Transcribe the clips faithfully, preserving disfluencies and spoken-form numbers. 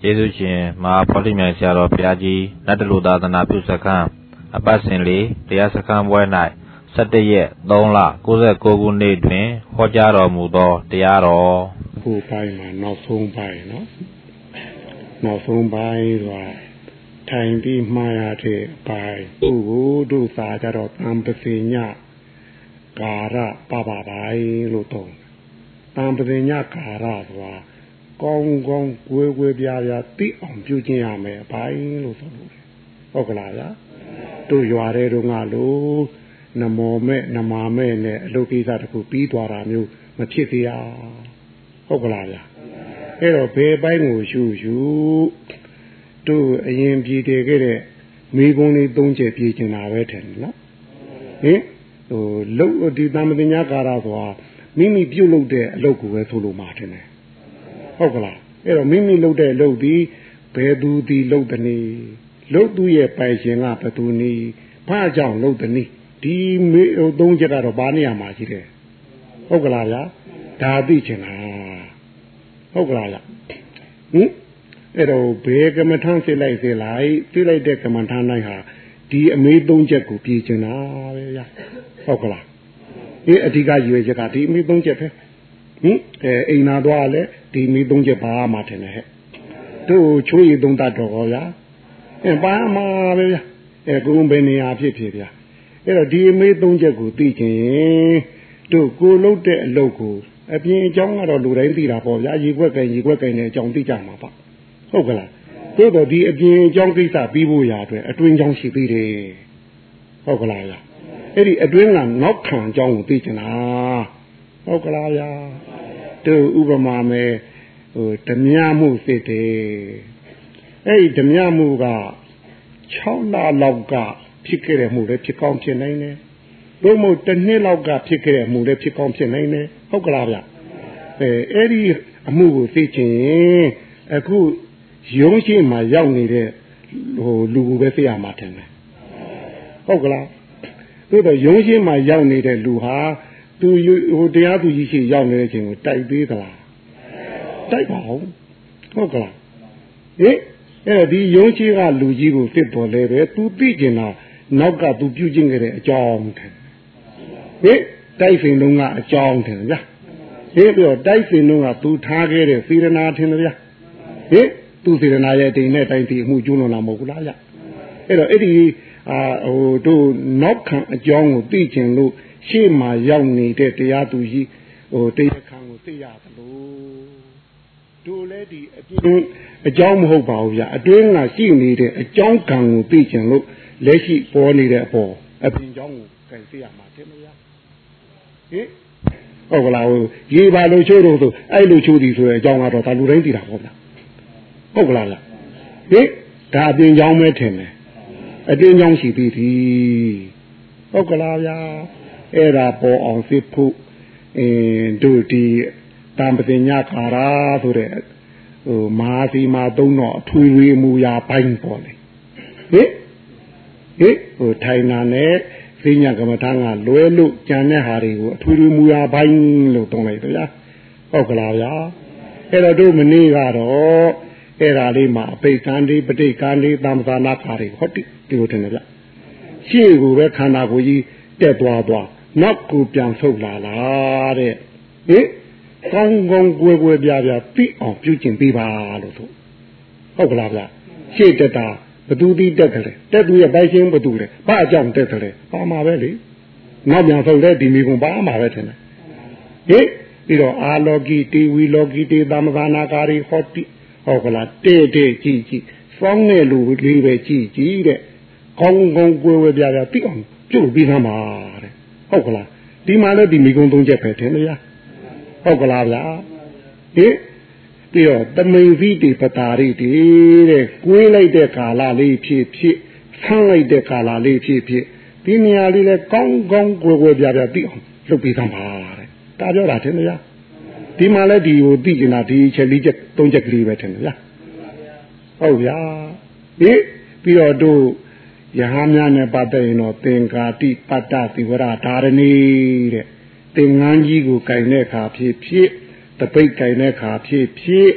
ယေရှုရှင်မဟာဗောဓိမြိုင်ဆရာတော်ဘုရားကြီးနတ်တလူသာသနာပြုစခန်းအပတ်စဉ်လေးတရားစခန်းပွဲ၌ဆယ်တစ်ရက်သုံးလကိုးဆယ်ကိုးခုနှစ်တွင်ဟောကြားတော်မူသောတရားတော်ခုပိုင်းမှာနောက်ဆုံးပိုင်းနော်နောက်ဆုံးပိုင်းကထိုင်ပြီးမှားရတဲ့အပိုင်းသူ့ကိုတို့စာကြတော့တံပစီညကာရပပပိုင်းလို့တော့တံပစီညကာရဆိုတာကောင်းကောင်းကွယ်ကွယ်ပြားပြားသိအောင်ပြုကျင့်ရမယ်အပိုင်းလို့ဆိုလို့ဟုတ်ကလားဗျာတို့ရွာတဲ့တို့ငါလို့နမောမဲ့နမာမဲ့နဲ့အလုပ်ကိစ္စတခုပြီးသွားတာမျိုးမဖြစ်သေးရဟုတ်ကလားဗျာအဲ့တော့ဘယ်ပိုင်းကိုရှုရှုတို့အရင်ပြည်တည်ခဲ့တဲ့မိဘုံလေးသုံးချက်ပြည်ကျင်တာပဲထင်တယ်နော်ဟင်ဟိုလုတ်ဒီသမပညာကာရဆိုတာမိမိပြုတ်လုပ်တဲ့အလုပ်ကိုပဲဆိုလို့မှာထင်တယ်ဟုတ်ကလားအဲ့တော့မိမိလုပ်တဲ့အလုပ်ဒီဘယ်သူဒီလုပ်တဲ့နေလုပ်သူရဲ့ပိုင်ရှင်ကဘယ်သူနေဘာကြောင့်လုပ်တဲ့နေဒီမေဟိုသုံးချက်ကတော့ဘာနေရာမှာရှိတယ်ဟုတ်ကလားဗျာဒါသိချင်တာဟုတ်ကလားဗျဟင်အဲ့တော့ဘယ်ကမ္မထမ်းစစ်လိုက်စစ်လိုက်စစ်လိုက်တဲ့ကမ္မထမ်းတိုင်းဟာဒီအမေးသုံးချက်ကိုပြည်ချင်တာပဲဗျာဟုတ်ကလားဒီအဓိကရွေချက်ကဒီအမေးသုံးချက်ပဲဟင်အဲအိမ်နာသွားလဲဒီအမေးသုံးချက်ပါမှထင်တယ်ဟဲ့တို့ချိုးရည်သုံးတတ်တော့ဗျာအဲပါမှာပဲဗျာအဲကိုယ်ဘယ်နေရာဖြစ်ဖြစ်ဗျာအဲ့တော့ဒီအမေးသုံးချက်ကိုသိချင်တို့ကိုလုပ်တဲ့အလုပ်ကိုအပြင်အကြောင်းကတော့လူတိုင်းသိတာပေါ့ဗျာရေခွက်ကင်ရေခွက်ကင်နဲ့အကြောင်းသိကြမှာပေါ့ဟုတ်ကလားသို့တော့ဒီအပြင်အကြောင်းကိစ္စပြီးဖို့ရာအတွက်အတွင်းကြောင်းရှိသေးတယ်ဟုတ်ကလားဗျာအဲ့ဒီအတွင်းကနောက်ခံအကြောင်းကိုသိချင်တာဟုတ်ကလားဗျာတို့ဥပမာမဲ့ဟိုဓမြမှုစိတ်တယ်အဲ့ဒီဓမြမှုက၆လလောက်ကဖြစ်ခဲ့တဲ့မှုလည်းဖြစ်ကောင်းဖြစ်နိုင်တယ်ဘုမို့တစ်နှစ်လောက်ကဖြစ်ခဲ့တဲ့မှုလည်းဖြစ်ကောင်းဖြစ်နိုင်တယ်ဟုတ်ကလားဗျအဲအဲ့ဒီအမှုကိုသိချင်အခုရုံးရှိမှရောက်နေတဲ့ဟိုလူကိုပဲသိရမှာတယ်ဟုတ်ကလားသို့တော့ရုံးရှိမှရောက်နေတဲ့လူဟာသူဟိုတရားသူကြီးရှိရောက်နေတဲ့အချိန်ကိုတိုက်သေးသလားတိုက်ပါအောင်ဟုတ်ကလားဟင်အဲ့တော့ဒီရုံးရှိကလူကြီးကိုသိတော်လဲပဲသူသိကျင်တာနောက်ကသူပြုကျင့်ခဲ့တဲ့အကြောင်းတယ်ဟင်တိုက်စင်လုံးကအကြောင်းတယ်ဗျာဟင်ပြီးတော့တိုက်စင်လုံးကသူထားခဲ့တဲ့စေရနာထင်တယ်ဗျာဟင်သူစေရနာရဲ့တိမ်နဲ့တိုင်းဒီအမှုကျူးလွန်လာမဟုတ်ဘူးလားဗျအဲ့တော့အဲ့ဒီအာဟိုတို့နောက်ခံအကြောင်းကိုသိချင်လို့ရှေ့မှာရောက်နေတဲ့တရားသူကြီးဟိုတရားခံကိုသိရသလိုတို့လည်းဒီအပြင်အကြောင်းမဟုတ်ပါဘူးဗျအတွင်းကရှိနေတဲ့အကြောင်းကံကိုသိချင်လို့လက်ရှိပေါ်နေတဲ့အပေါ်အပြင်အကြောင်းကိုကြိုင်သိရမှာတင်မလားဟင်ဟုတ်ကလားဟိုရေပါလို့ချိုးတော့ဆိုအဲ့လိုချိုးသည်ဆိုတဲ့အကြောင်းကတော့ဒါလူတိုင်းသိတာပေါ့ဗျဟုတ်ကလားလားဟင်ဒါအပြင်ကြောင်းပဲထင်တယ်အတွင်းကြောင်းရှိပြီးပြီဟုတ်ကလားဗျာအဲ့ဒါပေါ်အောင်သိဖို့အင်းတို့ဒီတံပတိညကာရာဆိုတဲ့ဟိုမဟာစီမာသုံးတော့အထွေထွေမူရာပိုင်းပေါ်လေဟင်ဟင်ဟိုထိုင်နာနဲ့သိညာကမ္မထာကလွဲလို့ကြံတဲ့ဟာတွေကိုအထွေထွေမူရာပိုင်းလို့သုံးလိုက်တယ်ဗျာဟုတ်ကလားဗျာအဲ့တော့တို့မနေ့ကတော့အဲ့ဒါလေးမှာအပိကံလေးပဋိကံလေးသံသာနာခါတွေဟုတ်တိဒီလိုတင်တယ်ဗျရှေ့ကိုပဲခန္ဓာကိုယ်ကြီးတက်သွားသွားနောက်ကိုပြန်ဆုတ်လာလားတဲ့ဟင်ကောင်းကောင်းကွယ်ကွယ်ပြားပြားသိအောင်ပြုကျင့်ပေးပါလို့ဆိုဟုတ်ကလားဗျရှေ့တက်တာဘသူတိတက်တယ်တက်သူရဲ့ပိုင်ရှင်ဘသူလဲဘာအကြောင်းတက်တယ်ပါမှာပဲလေနောက်ပြန်ဆုတ်တဲ့ဒီမိကုံပါမှာပဲထင်တယ်ဟင်ပြီးတော့အာလောကီတေဝီလောကီတေသမဂနာကာရီဟောတိဟုတ်ကလားတဲ့တဲ့ကြည့်ကြည့်စောင်းတဲ့လူလေးပဲကြည့်ကြည့်တဲ့ကောင်းကောင်းကွယ်ကွယ်ပြားပြားသိအောင်ပြုတ်ပြီးသားမှာတဲ့ဟုတ်ကလားဒီမှာလည်းဒီမိကုံသုံးချက်ပဲထင်တယ်ဗျာဟုတ်ကလားဗျာဟင်ပြီးတော့တမိန်သီတိပတာရိတိတဲ့ကွေးလိုက်တဲ့ကာလလေးဖြစ်ဖြစ်ဆန်းလိုက်တဲ့ကာလလေးဖြစ်ဖြစ်ဒီနေရာလေးလည်းကောင်းကောင်းကွယ်ကွယ်ပြားပြားသိအောင်လုပ်ပြီးသားမှာတဲ့ဒါပြောတာထင်တယ်ဗျာဒီမှာလည်းဒီကိုသိကျင်တာဒီချက်လေးချက်သုံးချက်ကလေးပဲထင်တယ်ဗျာဟုတ်ဗျာဟင်ပြီးတော့တို့ယဟများနဲ့ပတ်သက်ရင်တော့သင်္ကာတိပတ္တသီဝရဓာရဏီတဲ့သင်္ကန်းကြီးကိုကင်တဲ့အခါဖြစ်ဖြစ်တပိတ်ကင်တဲ့အခါဖြစ်ဖြစ်ဩ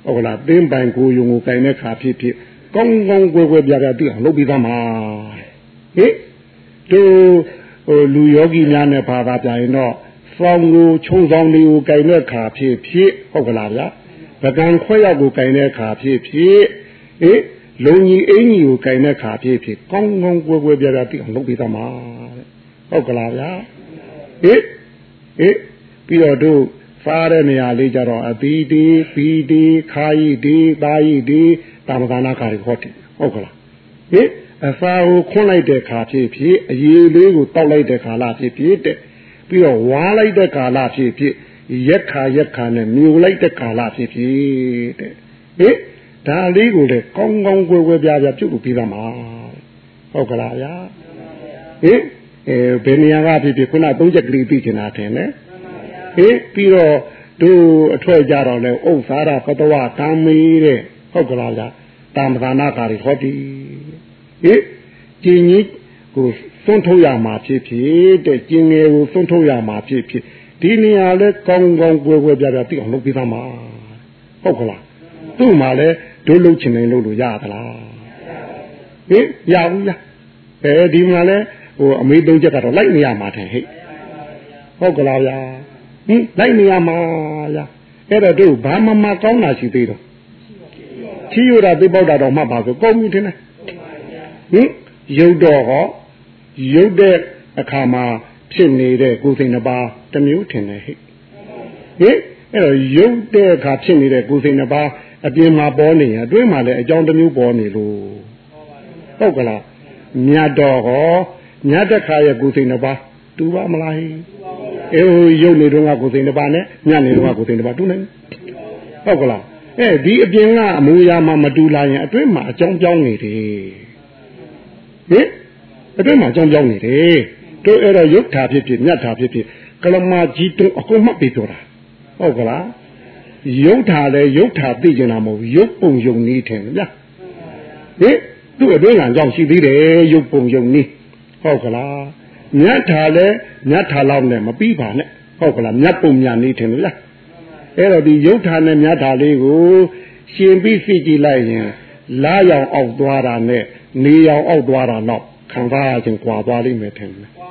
ဟုတ်လားသင်ပိုင်ကိုယုံကိုကင်တဲ့ခါဖြစ်ဖြစ်ကောင်းကောင်းကွယ်ကွယ်ပြားပြားသိအောင်လုပ်ပြီးသားမှာဟင်တို့ဟိုလူယောဂီများနဲ့ဘာသာပြရင်တော့စောင်းကိုချုံဆောင်တွေကိုကင်တဲ့ခါဖြစ်ဖြစ်ဟုတ်ကလားဗျာပကံခွဲရောက်ကိုကင်တဲ့ခါဖြစ်ဖြစ်ဟင်လုံကြီးအင်းကြီးကိုကင်တဲ့ခါဖြစ်ဖြစ်ကောင်းကောင်းကွယ်ကွယ်ပြားပြားသိအောင်လုပ်ပြီးသားမှာဟုတ်ကလားဗျာဟင်ဟင်ပြီးတော့တို့စားတဲ့နေရာလေးကြတော့အသီးတီးပီတီးခါးရီတီးသားရီတီးတာမကနာခါရီဟောတယ်ဟုတ်ကလားဟင်အစာကိုခွန်းလိုက်တဲ့ခါဖြစ်ဖြစ်အရေးလေးကိုတောက်လိုက်တဲ့ခါလာဖြစ်ဖြစ်တဲ့ပြီးတော့ဝါလိုက်တဲ့ခါလာဖြစ်ဖြစ်ရက်ခါရက်ခါနဲ့မြူလိုက်တဲ့ခါလာဖြစ်ဖြစ်တဲ့ဟင်ဒါလေးကိုလည်းကောင်းကောင်းကွယ်ကွယ်ပြားပြားပြုတ်လို့ပြီးသားမှာဟုတ်ကလားဗျာဟင်အဲဘယ်နေရာကဖြစ်ဖြစ်ခုနသုံးချက်ကလေးသိချင်တာထင်တယ်ဟင်ပြီးတော့တို့အထွက်ကြတော့လဲဥစ္စာရပတဝကံမီတဲ့ဟုတ်ကလားဗျာတာမသာနာကာရီဟောတိဟင်ကျင်းကြီးကိုသွန်းထုတ်ရမှာဖြစ်ဖြစ်တဲ့ကျင်းငယ်ကိုသွန်းထုတ်ရမှာဖြစ်ဖြစ်ဒီနေရာလဲကောင်းကောင်းကွယ်ကွယ်ပြားပြားသိအောင်လုပ်ပြီးသားမှာဟုတ်ကလားသူ့မှာလဲတို့လှုပ်ချင်နေလို့လို့ရသလားဟင်ရဘူးလားအဲဒီမှာလဲဟိုအမေသုံးချက်ကတော့လိုက်နေရမှာတယ်ဟဲ့ဟုတ်ကလားဗျာဟင်လိုက်နေရမှာဗျာအဲ့တော့တို့ဘာမှမကောင်းတာရှိသေးတော့ချီရတာသိပေါက်တာတော့မှတ်ပါဆိုကောင်းပြီထင်တယ်ဟင်ရုပ်တော့ဟောရုပ်တဲ့အခါမှာဖြစ်နေတဲ့ကိုယ်စိတ်နှပါတစ်မျိုးထင်တယ်ဟဲ့ဟင်အဲ့တော့ရုပ်တဲ့အခါဖြစ်နေတဲ့ကိုယ်စိတ်နှပါအပြင်မှာပေါ်နေရင်အတွင်းမှာလည်းအကြောင်းတစ်မျိုးပေါ်နေလို့ဟုတ်ကလားမြတ်တော်ဟောမြတ်တဲ့ခါရဲ့ကိုယ်စိတ်နှပါတူပါမလားဟဲ့အဲရုပ်နေတော့ကကိုယ်စိတ်နှပါနဲ့ညနေတော့ကကိုယ်စိတ်နှပါတူနိုင်ဟုတ်ကလားအဲဒီအပြင်ကအမူအရာမှမတူလာရင်အတွင်းမှာအကြောင်းပြောင်းနေတယ်ဟင်အတွင်းမှာအကြောင်းပြောင်းနေတယ်တို့အဲ့တော့ရုပ်ဓာဖြစ်ဖြစ်မြတ်ဓာဖြစ်ဖြစ်ကလမကြီးတုံးအကုန်မှတ်ပြီးပြောတာဟုတ်ကလားရုပ်ဓာလည်းရုပ်ဓာသိကျင်တာမဟုတ်ရုပ်ပုံရုပ်နည်းထင်ဗျာဟင်သူ့အတွင်းကအကြောင်းရှိသေးတယ်ရုပ်ပုံရုပ်နည်းဟုတ်ကလားမြတ်ဓာလည်းမြတ်ဓာလောက်နဲ့မပြီးပါနဲ့ဟုတ်ကလားမြတ်ပုံမြတ်နည်းထင်ဗျာအဲ့တော့ဒီရုပ်ဓာနဲ့မြတ်ဓာလေးကိုရှင်ပြီးသိကြည့်လိုက်ရင်လာရောင်အောက်သွားတာနဲ့နေရောင်အောက်သွားတာတော့ခံစားရခြင်းကွာသွားလိမ့်မယ်ထင်တယ်ဟင်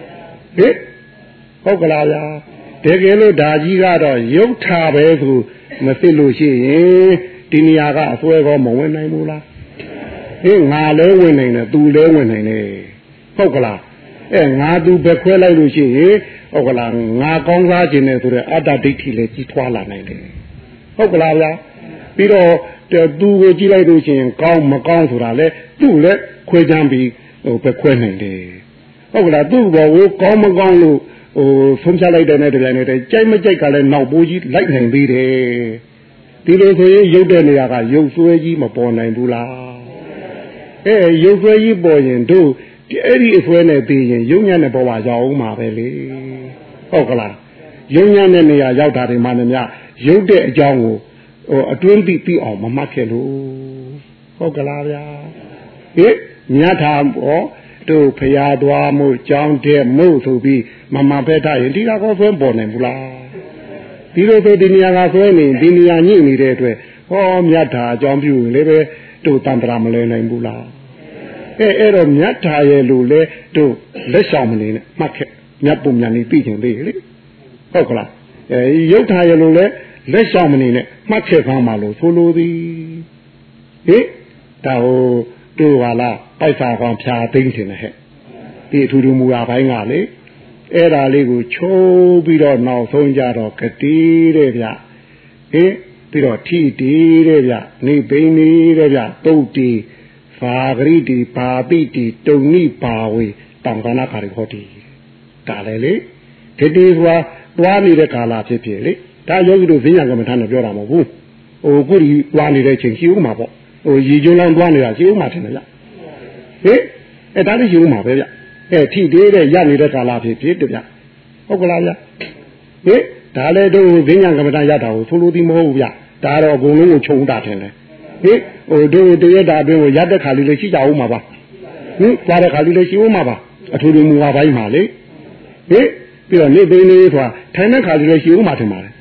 ဟုတ်ကလားဗျာတကယ်လို့ဓာကြီးကတော့ရုပ်ဓာပဲဆိုမသိလို့ရှိရင်ဒီနေရာကအစွဲကောမဝင်နိုင်ဘူးလားဟင်ငါလည်းဝင်နိုင်တယ်သူလည်းဝင်နိုင်တယ်ဟုတ်ကလားအဲငါသူပဲခွဲလိုက်လို့ရှိရင်ဟုတ်ကလားငါကောင်းစားခြင်းနဲ့ဆိုတဲ့အတ္တဒိဋ္ဌိလည်းကြီးထွားလာနိုင်တယ်ဟုတ်ကလားဗျာပြီးတော့သူကိုကြည့်လိုက်လို့ရှိရင်ကောင်းမကောင်းဆိုတာလေသူ့လည်းခွဲချမ်းပြီးဟိုပဲခွဲနိုင်တယ်ဟုတ်ကလားသူ့ဘောကိုကောင်းမကောင်းလို့ဟိုဆုံးဖြတ်လိုက်တဲ့နဲ့တပြိုင်နက်တည်းကြိုက်မကြိုက်ကလည်းနောက်ပိုးကြီးလိုက်နိုင်သေးတယ်ဒီလိုဆိုရင်ရုပ်တဲ့နေရာကရုပ်ဆွဲကြီးမပေါ်နိုင်ဘူးလားအဲရုပ်ဆွဲကြီးပေါ်ရင်တို့အဲ့ဒီအဆွဲနဲ့သိရင်ရုပ်ညံ့တဲ့ဘဝရောက်အောင်မှာပဲလေဟုတ်ကလားရုပ်ညံ့တဲ့နေရာရောက်တာတွေမှလည်းများရုပ်တဲ့အကြောင်းကိုဟိုအတွင်းသိသိအောင်မမှတ်ခဲ့လို့ဟုတ်ကလားဗျာဟင်မြတ်ထာဟောတို့ဖျားသွားမှုကြောင်းတဲ့မှုဆိုပြီးမမဖက်ထားရင်ဒီကကောဆွဲပေါ်နိုင်ဘူးလားဒီလိုဆိုဒီနေရာကဆွဲနေဒီနေရာညှိနေတဲ့အတွက်ဟောမြတ်ထာအကြောင်းပြုရင်လည်းပဲတို့တန်ត្រာမလဲနိုင်ဘူးလားအဲအဲ့တော့မြတ်ထာရဲ့လို့လေတို့လက်ဆောင်မနေနဲ့မှတ်ခဲ့မြတ်ပုံမြတ်နေပြီးခြင်းသေးလေဟုတ်ကလားအဲရုပ်ထာရဲ့လို့လေလက်ဆောင်မနေနဲ့မှတ်ခဲ့ကောင်းပါလို့ဆိုလိုသည်ဟိဒါဟိုတို့ဟာလားပိုက်စာကောင်ဖြာသိမ့်တင်တယ်ဟဲ့ဒီအထူးထူးမူရာပိုင်းကလေအဲ့ဒါလေးကိုချိုးပြီးတော့နောက်ဆုံးကြတော့ဂတိတဲ့ဗျဟင်ပြီးတော့ထိတီတဲ့ဗျနေဘိန်းနေတဲ့ဗျတုတ်တီဖာဂရိတီပါပိတီတုံနိပါဝေတံခဏခါရီဟောတီဒါလည်းလေဂတိဆိုတာသွားနေတဲ့ကာလဖြစ်ဖြစ်လေဒါယောဂီတို့ဈဉ္ညာကမ္မထာနဲ့ပြောတာမဟုတ်ဘူးဟိုခုဒီသွားနေတဲ့အချိန်ရှိဦးမှာပေါ့ဟိုရေကျွန်းလောင်းသွားနေတာရှိဦးမှာထင်တယ်ဗျဟင်အဲဒါလည်းရှိဦးမှာပဲဗျအဲထိသေးတဲ့ရနေတဲ့ကာလဖြစ်ဖြစ်တဗျဟုတ်ကလားဗျဟင်ဒါလည်းတို့ဈဉ္ညာကမ္မထာရတာကိုဆိုလိုသည်မဟုတ်ဘူးဗျဒါတော့အကုန်လုံးကိုခြုံတာထင်တယ်ဟင်ဟိုတို့တရက်တာအတွင်းကိုရတဲ့ခါလေးလေးရှိကြဦးမှာပါဟင်သွားတဲ့ခါလေးလေးရှိဦးမှာပါအထူးထူးမူဟာပိုင်းမှာလေဟင်ပြီးတော့နေသိနေဆိုတာထိုင်တဲ့ခါလေးလေးရှိဦးမှာထင်ပါတယ်ဟ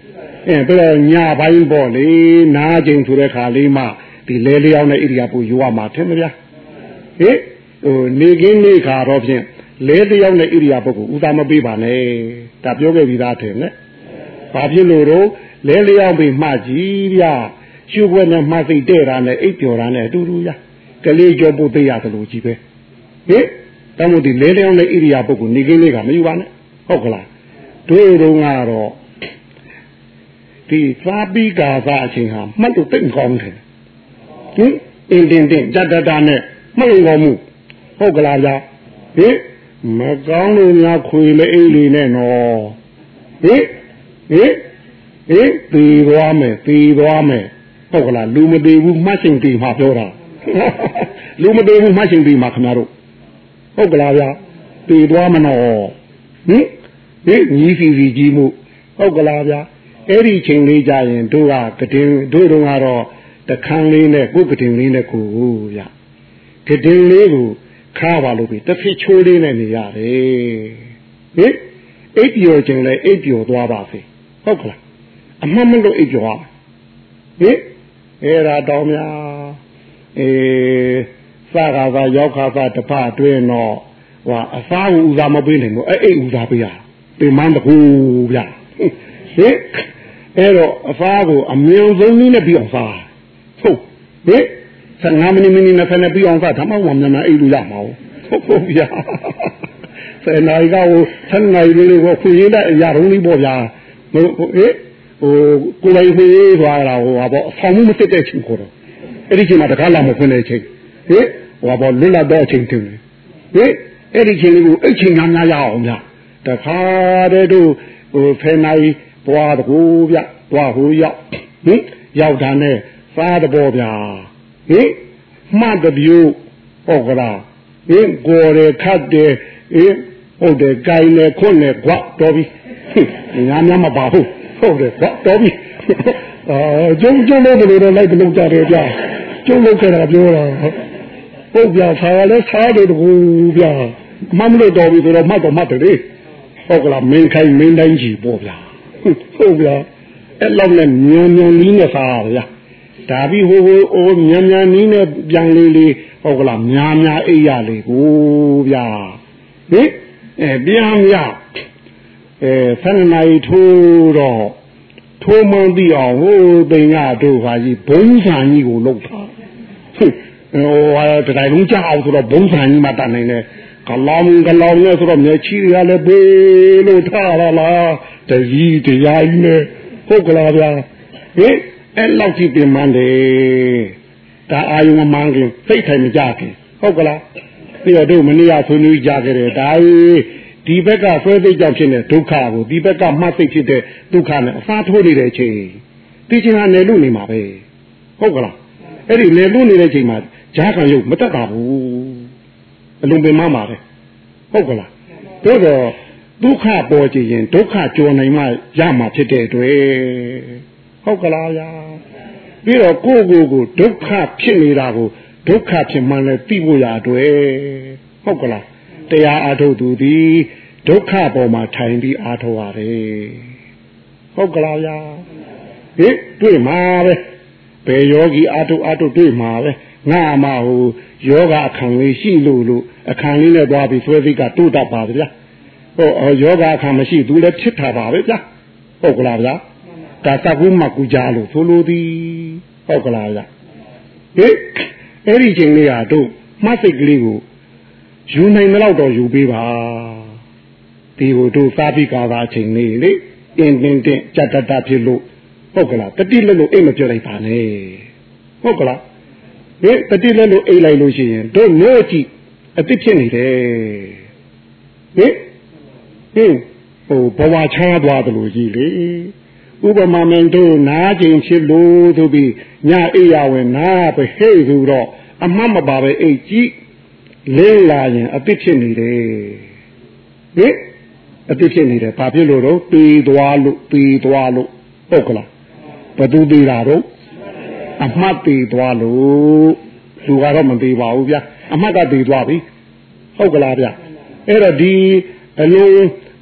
အဲပြီးတော့ညပိုင်းပေါ့လေနားချိန်ဆိုတဲ့ခါလေးမှဒီလဲလျောင်းတဲ့ဣရိယာပုယူရမှာထင်မလားဟင်ဟိုနေကင်းနေခါတော့ဖြင့်လဲလျောင်းတဲ့ဣရိယာပုကိုဥစားမပေးပါနဲ့ဒါပြောခဲ့ပြီးသားထင်နဲ့ဘာဖြစ်လို့တော့လဲလျောင်းပြီးမှကြည့်ဗျာရှုပ်ွက်နဲ့မှသိတဲ့တာနဲ့အိပ်ပျော်တာနဲ့အတူတူရကလေးကြောပုတ်သေးရတယ်လို့ကြီးပဲဟင်တမို့ဒီလဲလျောင်းတဲ့ဣရိယာပုကိုနေကင်းနေကမယူပါနဲ့ဟုတ်ကလားတို့တုန်းကတော့ဒီသာပိကာသအချိန်ဟာမှတ်လို့သိကောင်းတယ်ဟင်အင်းတင်းတင်းတတတနဲ့မှတ်လို့ကောင်းမှုဟုတ်ကလားဗျာဟင်မကောင်းလို့များခွေလေအိလေးနဲ့နော်ဟင်ဟင်ဟင်သေသွားမယ်သေသွားမယ်ဟုတ်ကလားလူမသေးဘူးမှတ်ရှင်သေးမှာပြောတာလူမသေးဘူးမှတ်ရှင်သေးမှာခင်ဗျားတို့ဟုတ်ကလားဗျာသေသွားမနော်ဟင်ဟင်ညီစီစီကြီးမှုဟုတ်ကလားဗျာအဲ့ဒီချိန်လေးကြရင်တို့ကကတင်တို့တုန်းကတော့တခန်းလေးနဲ့ကိုယ်ကတင်လေးနဲ့ကိုဗျာကတင်လေးကိုခါပါလို့ပြီတစ်ဖြစ်ချိုးလေးနဲ့နေရတယ်ဟင်အိပ်ပျော်ခြင်းလဲအိပ်ပျော်သွားပါစေဟုတ်ကလားအမှန်မလို့အိပ်ပျော်ရဟင်အဲ့ဒါတောင်းများအေးစကားသာရောက်ခါသာတဖအတွင်းတော့ဟိုအစားကိုဥစားမပေးနိုင်ဘူးအဲ့အိပ်ဥစားပေးရပြင်မန်းတကူဗျာဟင်အဲ့တော့အစားကိုအမြင်ဆုံးနည်းနဲ့ပြီးအောင်စားဟုတ်ဟင်ဆယ်ငါးမိနစ်မိနစ်နဲ့ဖက်နဲ့ပြီးအောင်စားဒါမှမဟုတ်မြန်မြန်အိပ်လို့ရမှာဟုတ်ဟုတ်ဗျာဆယ်နာရီကဟိုဆယ်နာရီလေးကိုခွေရင်းတဲ့အရာလုံးလေးပေါ့ဗျာဟိုဟင်ဟိုကိုယ်လိုက်ခွေးသွားတာဟိုဟာပေါ့အဆောင်မှုမတက်တဲ့ချိန်ခေါ်တော့အဲ့ဒီချိန်မှာတကားလာမဖွင့်တဲ့ချိန်ဟင်ဟိုဟာပေါ့လွတ်လပ်တော့ချိန်တင်တယ်ဟင်အဲ့ဒီချိန်လေးကိုအဲ့ချိန်များများရအောင်ဗျာတခါတည်းတို့ဟိုဖယ်နိုင်ပွားတကူဗျပွားဟိုရောက်ဟင်ရောက်တာနဲ့စားတဘောဗျာဟင်မှတ်တပြို့ဟုတ်ကလားဟင်ကိုယ်ရခတ်တယ်ဟင်ဟုတ်တယ်ကြိုင်လေခွန်းလေကွာတော်ပြီညာများမပါဘူးဟုတ်တယ်ကွာတော်ပြီအာကျုံကျုံလို့ဘယ်လိုလဲလိုက်ဘယ်လိုကြတယ်ဗျာကျုံလို့ခဲ့တာပြောတာဟုတ်ဗျာဆာလည်းစားတယ်တကူဗျာမမလို့တော်ပြီဆိုတော့မှတ်တော့မှတ်တယ်လေဟုတ်ကလားမင်းခိုင်မင်းတိုင်းကြီးပေါ့ဗျာဟုတ်ဗျာအဲ့လောက်နဲ့ညံညံနီးနဲ့စားရဗျာဒါပြီးဟိုဟိုအိုးညံညံနီးနဲ့ပြန်လေးလေးဟုတ်ကလားများများအိပ်ရလေကိုဗျာဟင်အဲပြန်ရအဲဆန္ဒနိုင်ထိုးတော့ထိုးမှန်းပြီးအောင်ဟိုတိန်ကတို့ခါကြီးဘုံဆန်ကြီးကိုလှုပ်တာဟိုဟာတတိုင်းလုံးကြောက်ဆိုတော့ဘုံဆန်ကြီးမှတတ်နိုင်တယ်ကလောင်ကလောင်နဲ့ဆိုတော့မျက်ချီရလည်းပေးလို့ထားရလားတကြီးတရားကြီးနဲ့ဟုတ်ကလားဗျာဟင်အဲ့လောက်ကြည့်ပြင်မှန်းတယ်ဒါအာယုံမှန်းခင်စိတ်ထိုင်မကြခင်ဟုတ်ကလားပြီးတော့တို့မနေ့ကဆွေးနွေးကြခဲ့တယ်ဒါဒီဘက်ကဆွဲသိကြောင့်ဖြစ်နေဒုက္ခကိုဒီဘက်ကမှတ်သိဖြစ်တဲ့ဒုက္ခနဲ့အစားထိုးနေတဲ့အချိန်ဒီချိန်ကနေလို့နေမှာပဲဟုတ်ကလားအဲ့ဒီလေလို့နေတဲ့ချိန်မှာဈာခံရုပ်မတက်တာဘူးအလုံးပင်မမှာပဲဟုတ်ကလားတို့တော့ဒုက္ခပေါ်ကြည့်ရင်ဒုက္ခကြော်နိုင်မှရမှာဖြစ်တဲ့အတွက်ဟုတ်ကလားဗျာပြီးတော့ကိုယ့်ကိုယ်ကိုဒုက္ခဖြစ်နေတာကိုဒုက္ခဖြစ်မှလည်းသိဖို့ရအတွက်ဟုတ်ကလားတရားအားထုတ်သူသည်ဒုက္ခပေါ်မှာထိုင်ပြီးအားထုတ်ရတယ်ဟုတ်ကလားဗျာဟင်တွေ့မှာပဲဘယ်ယောဂီအားထုတ်အားထုတ်တွေ့မှာပဲငါမှဟိုယောဂအခန်းလေးရှိလို့လို့အခန်းလေးနဲ့သွားပြီးဆွဲစိတ်ကတိုးတတ်ပါဗျာဟိုယောဂအခန်းမရှိဘူးလည်းဖြစ်တာပါပဲဗျာဟုတ်ကလားဗျာဒါသကုမကူကြလို့ဆိုလိုသည်ဟုတ်ကလားဗျာဟင်အဲ့ဒီချိန်လေးဟာတို့မှတ်စိတ်ကလေးကိုယူနိုင်တော့တော့ယူပေးပါဒီကိုတို့သာပိကာသာအချိန်လေးလေအင်းတင်းတင်းကြက်တတ်ဖြစ်လို့ဟုတ်ကလားတတိလက်လို့အိမ်မပြောလိုက်ပါနဲ့ဟုတ်ကလားဟင်တတိလက်လို့အိမ်လိုက်လို့ရှိရင်တို့မျိုးကြည့်အတိဖြစ်နေတယ်ဟင်ဟင်ဟိုဘဝချားသွားတယ်လို့ကြီးလေဥပမာမင်းတို့နားကျင်ဖြစ်လို့ဆိုပြီးညအိယာဝင်နားပဲဟဲ့ဆိုတော့အမှတ်မပါပဲအိတ်ကြည့်လေးလာရင်အတိဖြစ်နေတယ်ဟင်အတိဖြစ်နေတယ်ဘာဖြစ်လို့တော့ပေသွားလို့ပေသွားလို့ဟုတ်ကလားဘသူသေးတာတော့အမှတ်သေးသွားလို့လူကတော့မသေးပါဘူးဗျာအမှတ်ကသေးသွားပြီဟုတ်ကလားဗျာအဲ့တော့ဒီအလို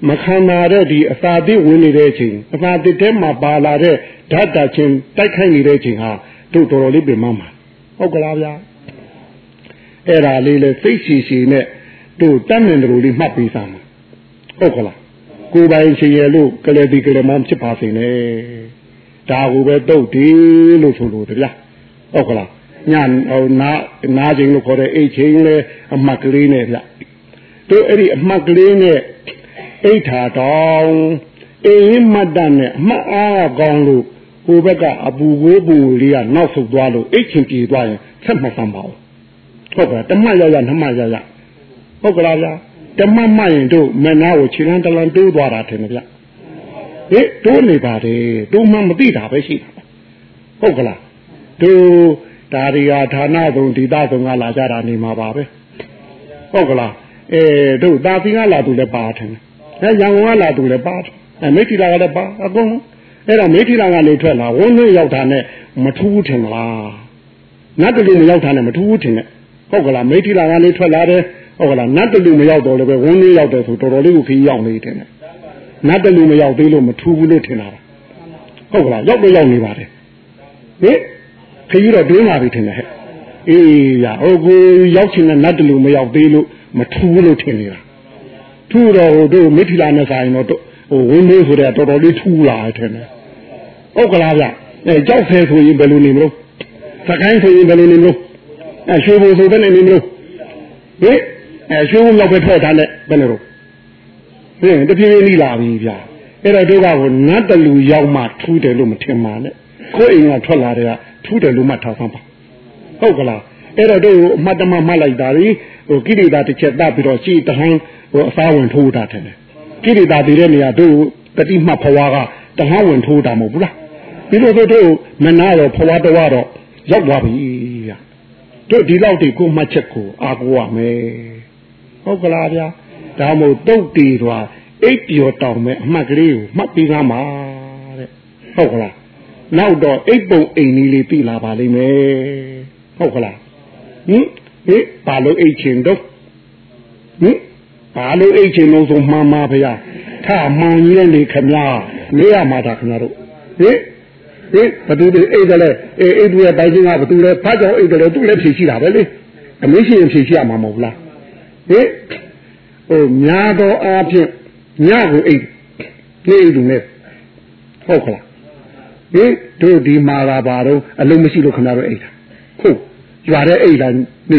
မခံနာတဲ့ဒီအစာတိဝင်နေတဲ့အချိန်အစာတိထဲမှာပါလာတဲ့ဓာတ်တာချင်းတိုက်ခိုက်နေတဲ့အချိန်ဟာတို့တော်တော်လေးပြင်မှမှာဟုတ်ကလားဗျာအဲ့ဒါလေးလေစိတ်ရှည်ရှည်နဲ့တို့တတ်မြင်တယ်လို့လေးမှတ်ပေးစမ်းဟုတ်ကလားကိုယ်ပိုင်ရှင်ရလို့ကလေးဒီကလေးမှဖြစ်ပါစေနဲ့ဒါကိုပဲတုတ်ဒီလို့ဆိုလို့တရားဟုတ်ကလားညဟိုနာနာချင်းလို့ခေါ်တဲ့အိတ်ချင်းလေအမှတ်ကလေးနဲ့ဗျတို့အဲ့ဒီအမှတ်ကလေးနဲ့အိတ်ထာတောင်အေးမှတ်တနဲ့အမှတ်အားကောင်းလို့ဟိုဘက်ကအပူဝေးပူလေးကနောက်ဆုတ်သွားလို့အိတ်ချင်းပြေသွားရင်ဆက်မှတ်စမ်းပါဦးဟုတ်ကဲ့တမတ်ရရနှမရရဟုတ်ကလားဗျာတမတ်မှရင်တို့မနာကိုခြေလန်းတလန်းတိုးသွားတာထင်တယ်ဗျဟေးတိုးနေပါတယ်တိုးမှမသိတာပဲရှိတာဟုတ်ကလားတို့ဒါရီယာဌာနဆုံးဒေသဆုံးကလာကြတာနေမှာပါပဲဟုတ်ကလားအဲတို့တာသီကလာသူလည်းပါထင်တယ်အဲရန်ကုန်ကလာသူလည်းပါအဲမိထီလာကလည်းပါအကုန်အဲ့တော့မိထီလာကနေထွက်လာဝန်းနှရောက်တာနဲ့မထူးထင်လားနတ်တလူမရောက်တာနဲ့မထူးထင်နဲ့ဟုတ်ကလားမိထီလာကနေထွက်လာတယ်ဟုတ်ကလားနတ်တလူမရောက်တော့လည်းပဲဝန်းနှရောက်တယ်ဆိုတော်တော်လေးကိုခီးရောက်နေတယ်နတ်တလူမရောက်သေးလို့မထူးဘူးလို့ထင်တာဟုတ်ကလားရောက်တော့ရောက်နေပါတယ်ဟင်ခီးတော့တွင်းလာပြီထင်တယ်ဟဲ့အေးရဟုတ်ကိုရောက်ချင်တဲ့နတ်တလူမရောက်သေးလို့မထူးဘူးလို့ထင်နေတာထူးတော့ဟိုတို့မိထီလာနဲ့ဆိုင်တော့ဟိုဝင်းလေးဆိုတဲ့တော်တော်လေးထူးလာတယ်ထင်တယ်ဟုတ်ကလားဗျအဲကြောက်ဆဲဆိုရင်ဘယ်လိုနေမလို့စကိုင်းဆိုရင်ဘယ်လိုနေမလို့အဲရွှေဘုံဆိုဘယ်နဲ့နေမလို့ဟင်အဲရွှေဘုံရောက်ပဲထွက်တာနဲ့ဘယ်နဲ့တော့ဟင်တပြေးပြေးလိလာပြီဗျအဲ့တော့တို့ကဟိုနတ်တလူရောက်မှထူးတယ်လို့မထင်ပါနဲ့ကိုယ်အိမ်ကထွက်လာတဲ့ကထူးတယ်လို့မှထားစမ်းပါဟုတ်ကလားအဲ့တော့တို့အမှတ်တမမှတ်လိုက်တာဒီဟိုကိရိတာတစ်ချက်တတ်ပြီးတော့ရှိတဟန်းဟိုအစားဝင်ထိုးတာတယ်ကိရိတာတည်တဲ့နေရာတို့တတိမှတ်ဖွားကတဟန်းဝင်ထိုးတာမဟုတ်ဘူးလားဒီလိုတို့တို့မနာတော့ဖွားတော့တော့ရောက်သွားပြီဗျတို့ဒီလောက်တည်းကိုမှတ်ချက်ကိုအာကိုရမယ်ဟုတ်ကလားဗျာဒါမို့တုတ်တီတော့အိပ်ပျော်တောင်မဲ့အမှတ်ကလေးကိုမှတ်ပြီးသားမှာတဲ့ဟုတ်ကလားနောက်တော့အိပ်ပုံအိမ်ကြီးလေးပြီလာပါလိမ့်မယ်ဟုတ်ကလားဟင်ဟင်ဘာလို့အိတ်ချင်တော့ဟင်ဘာလို့အိတ်ချင်လို့ဆိုမှန်ပါဗျာထမှန်ကြီးလေခမများနေရမှာတာခမတို့ဟင်ဟင်ဘသူတွေအိတ်တယ်လေအေးအိတ်တွေတိုင်ချင်းကဘသူလဲဖတ်ကြောင်အိတ်တယ်လေသူလည်းဖြေရှိတာပဲလေအမေးရှိရင်ဖြေရှိရမှာမဟုတ်လားဟင်ဟိုများတော့အားဖြင့်ညကိုအိတ်နေအိတ်တွေနဲ့ဟုတ်ကလားဟင်တို့ဒီမာလာပါတော့အလုံးမရှိလို့ခမတို့အိတ်တာဟုတ်ရွာတဲ့အိတ်လာနေ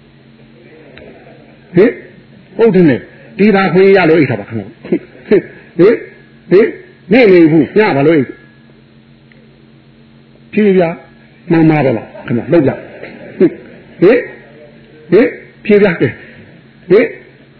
ဟင်ဟုတ်တယ်ဒီသာခွေးရလို့အိတ်တာပါခဏဟင်ဟင်နေနေဘူးညပါလို့အိတ်ဖြေပြမှန်ပါတော့လားခဏလောက်ကြဟင်ဟင်ဖြေပြတယ်ဟင်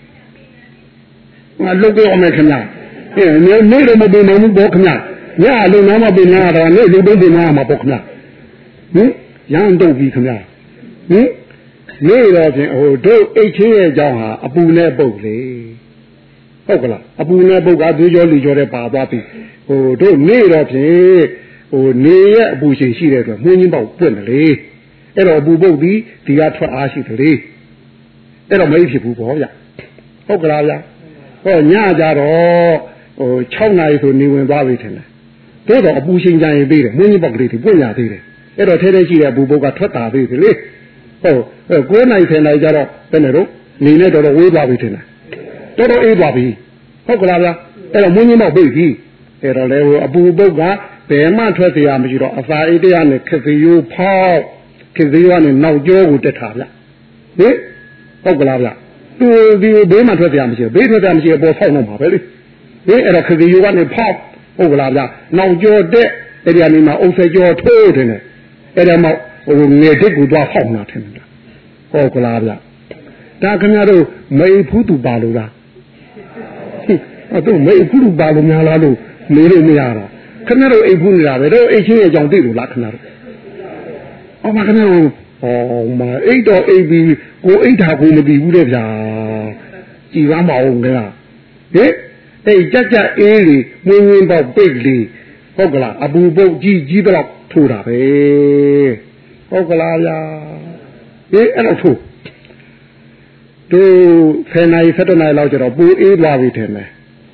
ငါလုတ်ကြောမယ်ခင်ဗျဟင်နေနေတော့မတင်နိုင်ဘူးပေါ့ခင်ဗျညလုံနာမတင်လာတော့နေလူတုံးတင်လာမှာပေါ့ခင်ဗျဟင်ရန်တုတ်ပြီခင်ဗျဟင်နေတော့ဖြင့်ဟိုတို့အိတ်ချင်းရဲ့အကြောင်းဟာအပူနဲ့ပုတ်လေဟုတ်ကလားအပူနဲ့ပုတ်ကသူကြောလူကြောတဲ့ပါသွားပြီဟိုတို့နေတော့ဖြင့်ဟိုနေရဲ့အပူချိန်ရှိတဲ့အတွက်မှုင်းချင်းပေါက်ပွင့်တယ်လေအဲ့တော့အပူပုတ်ပြီးဒီကထွက်အားရှိတယ်လေအဲ့တော့မဖြစ်ဘူးပေါ့ဗျဟုတ်ကလားဗျဟောညကြတော့ဟို၆နာရီဆိုနေဝင်သွားပြီထင်တယ်တို့တော့အပူချိန်ကြရင်သေးတယ်မှုင်းချင်းပေါက်ကလေးတွေပွင့်ရသေးတယ်အဲ့တော့ထဲထဲရှိတဲ့အပူပုတ်ကထွက်တာသေးတယ်လေဟုတ်ကိုးနိုင်ဆယ်နိုင်ကြတော့ဘယ်နဲ့တော့နေနဲ့တော်တော်ဝေးသွားပြီထင်တယ်တော်တော်အေးသွားပြီဟုတ်ကလားဗျာအဲ့တော့မွင်းကြီးတော့ပြေးပြီအဲ့တော့လေဟိုအပူပုတ်ကဘယ်မှထွက်เสียမရှိတော့အစာအိတ်တရားနဲ့ခက်စီယိုးဖောက်ခက်စီယိုးကနေနောက်ကျောကိုတက်ထားဗျဟင်ဟုတ်ကလားဗျသူဒီဘေးမှထွက်เสียမရှိဘေးထွက်เสียမရှိပေါ်ဖောက်တော့မှာပဲလေဟင်အဲ့တော့ခက်စီယိုးကနေဖောက်ဟုတ်ကလားဗျနောက်ကျောတက်အဲ့ဒီကနေမှအုပ်ဆက်ကျောထိုးတယ်နဲ့အဲ့ဒါမှဟိုငယ်တစ်ကိုသွားဖောက်နာထင်တယ်ဟုတ်ကလားဗျဒါခင်ဗျားတို့မေဖူးသူပါလို့လားအဲ့တို့မေဖူးသူပါလို့များလားလို့မေးလို့မရတာခင်ဗျားတို့အိမ်ဖူးနေတာပဲတို့အိမ်ချင်းရဲ့အကြောင်းသိလို့လားခင်ဗျားတို့အော်မခင်ဗျားတို့ဟောမအိတ်တော့အိတ်ပြီးကိုအိတ်ထားကိုမပြီးဘူးတဲ့ဗျာကြည်ကားမအောင်ခင်ဗျာဟင်အဲ့ကြက်ကြက်အေးလေမင်းမင်းပေါက်ပိတ်လေဟုတ်ကလားအပူပုတ်ကြီးကြီးတော့ထိုးတာပဲဟုတ်ကလားဗျာဟင်အဲ့တော့ထိုးသူဆယ်နာရီဆယ်တနာရီလောက်ကျတော့ပူအေးသွားပြီထင်တယ်ဟ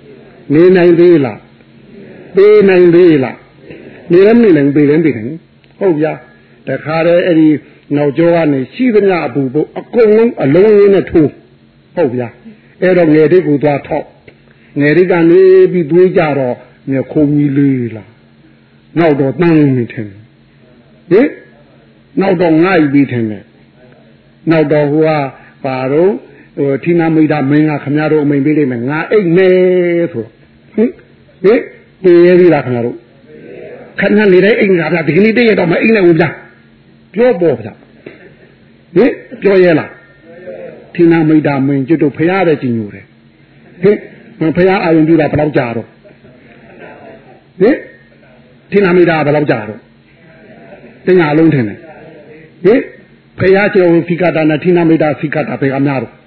နေနိုင်သေးလားပေးနိုင်သေးလားနေလည်းမနေနိုင်ပေးလည်းပေးနိုင်ဟုတ်ဗျာတခါတည်းအဲ့ဒီနောက်ကျောကနေရှိသမျှအပူပုတ်အကုန်လုံးအလုံးရင်းနဲ့ထိုးဟုတ်ဗျာအဲ့တော့ငယ်တိတ်ကိုသွားထောက်ငယ်တိတ်ကနေပြီးသွေးကြတော့မြခုံကြီးလေးလားနောက်တော့တန်းနေတယ်ဟင်နောက်တော့ငိုက်ပြီးတယ်နောက်တော့ဟိုကပါတော့ဟိုထိနာမိတ်တာမင်းကခမရတို့အမိန်ပေးလိုက်မယ်ငါအိတ်နေဆိုဟင်ဟင်တေးရည်လားခမရတို့ခဏနေတဲ့အိမ်ကဗျာဒီကနေ့တည့်ရတော့မအိမ်နဲ့ဦးဗျာပြောပေါ်ဗျာဟင်ပြောရဲလားထိနာမိတ်တာမင်းကျွတ်တို့ဖရားတဲ့ကြည်ညိုတယ်ဟင်ဖရားအာယုံပြတာဘယ်တော့ကြာတော့ဟင်ထိနာမိတ်တာဘယ်တော့ကြာတော့တင်ညာလုံးထင်တယ်ဟင်ဖရားကျော်ဖိကတာနဲ့ထိနာမိတ်တာဖိကတာဘယ်ကများတော့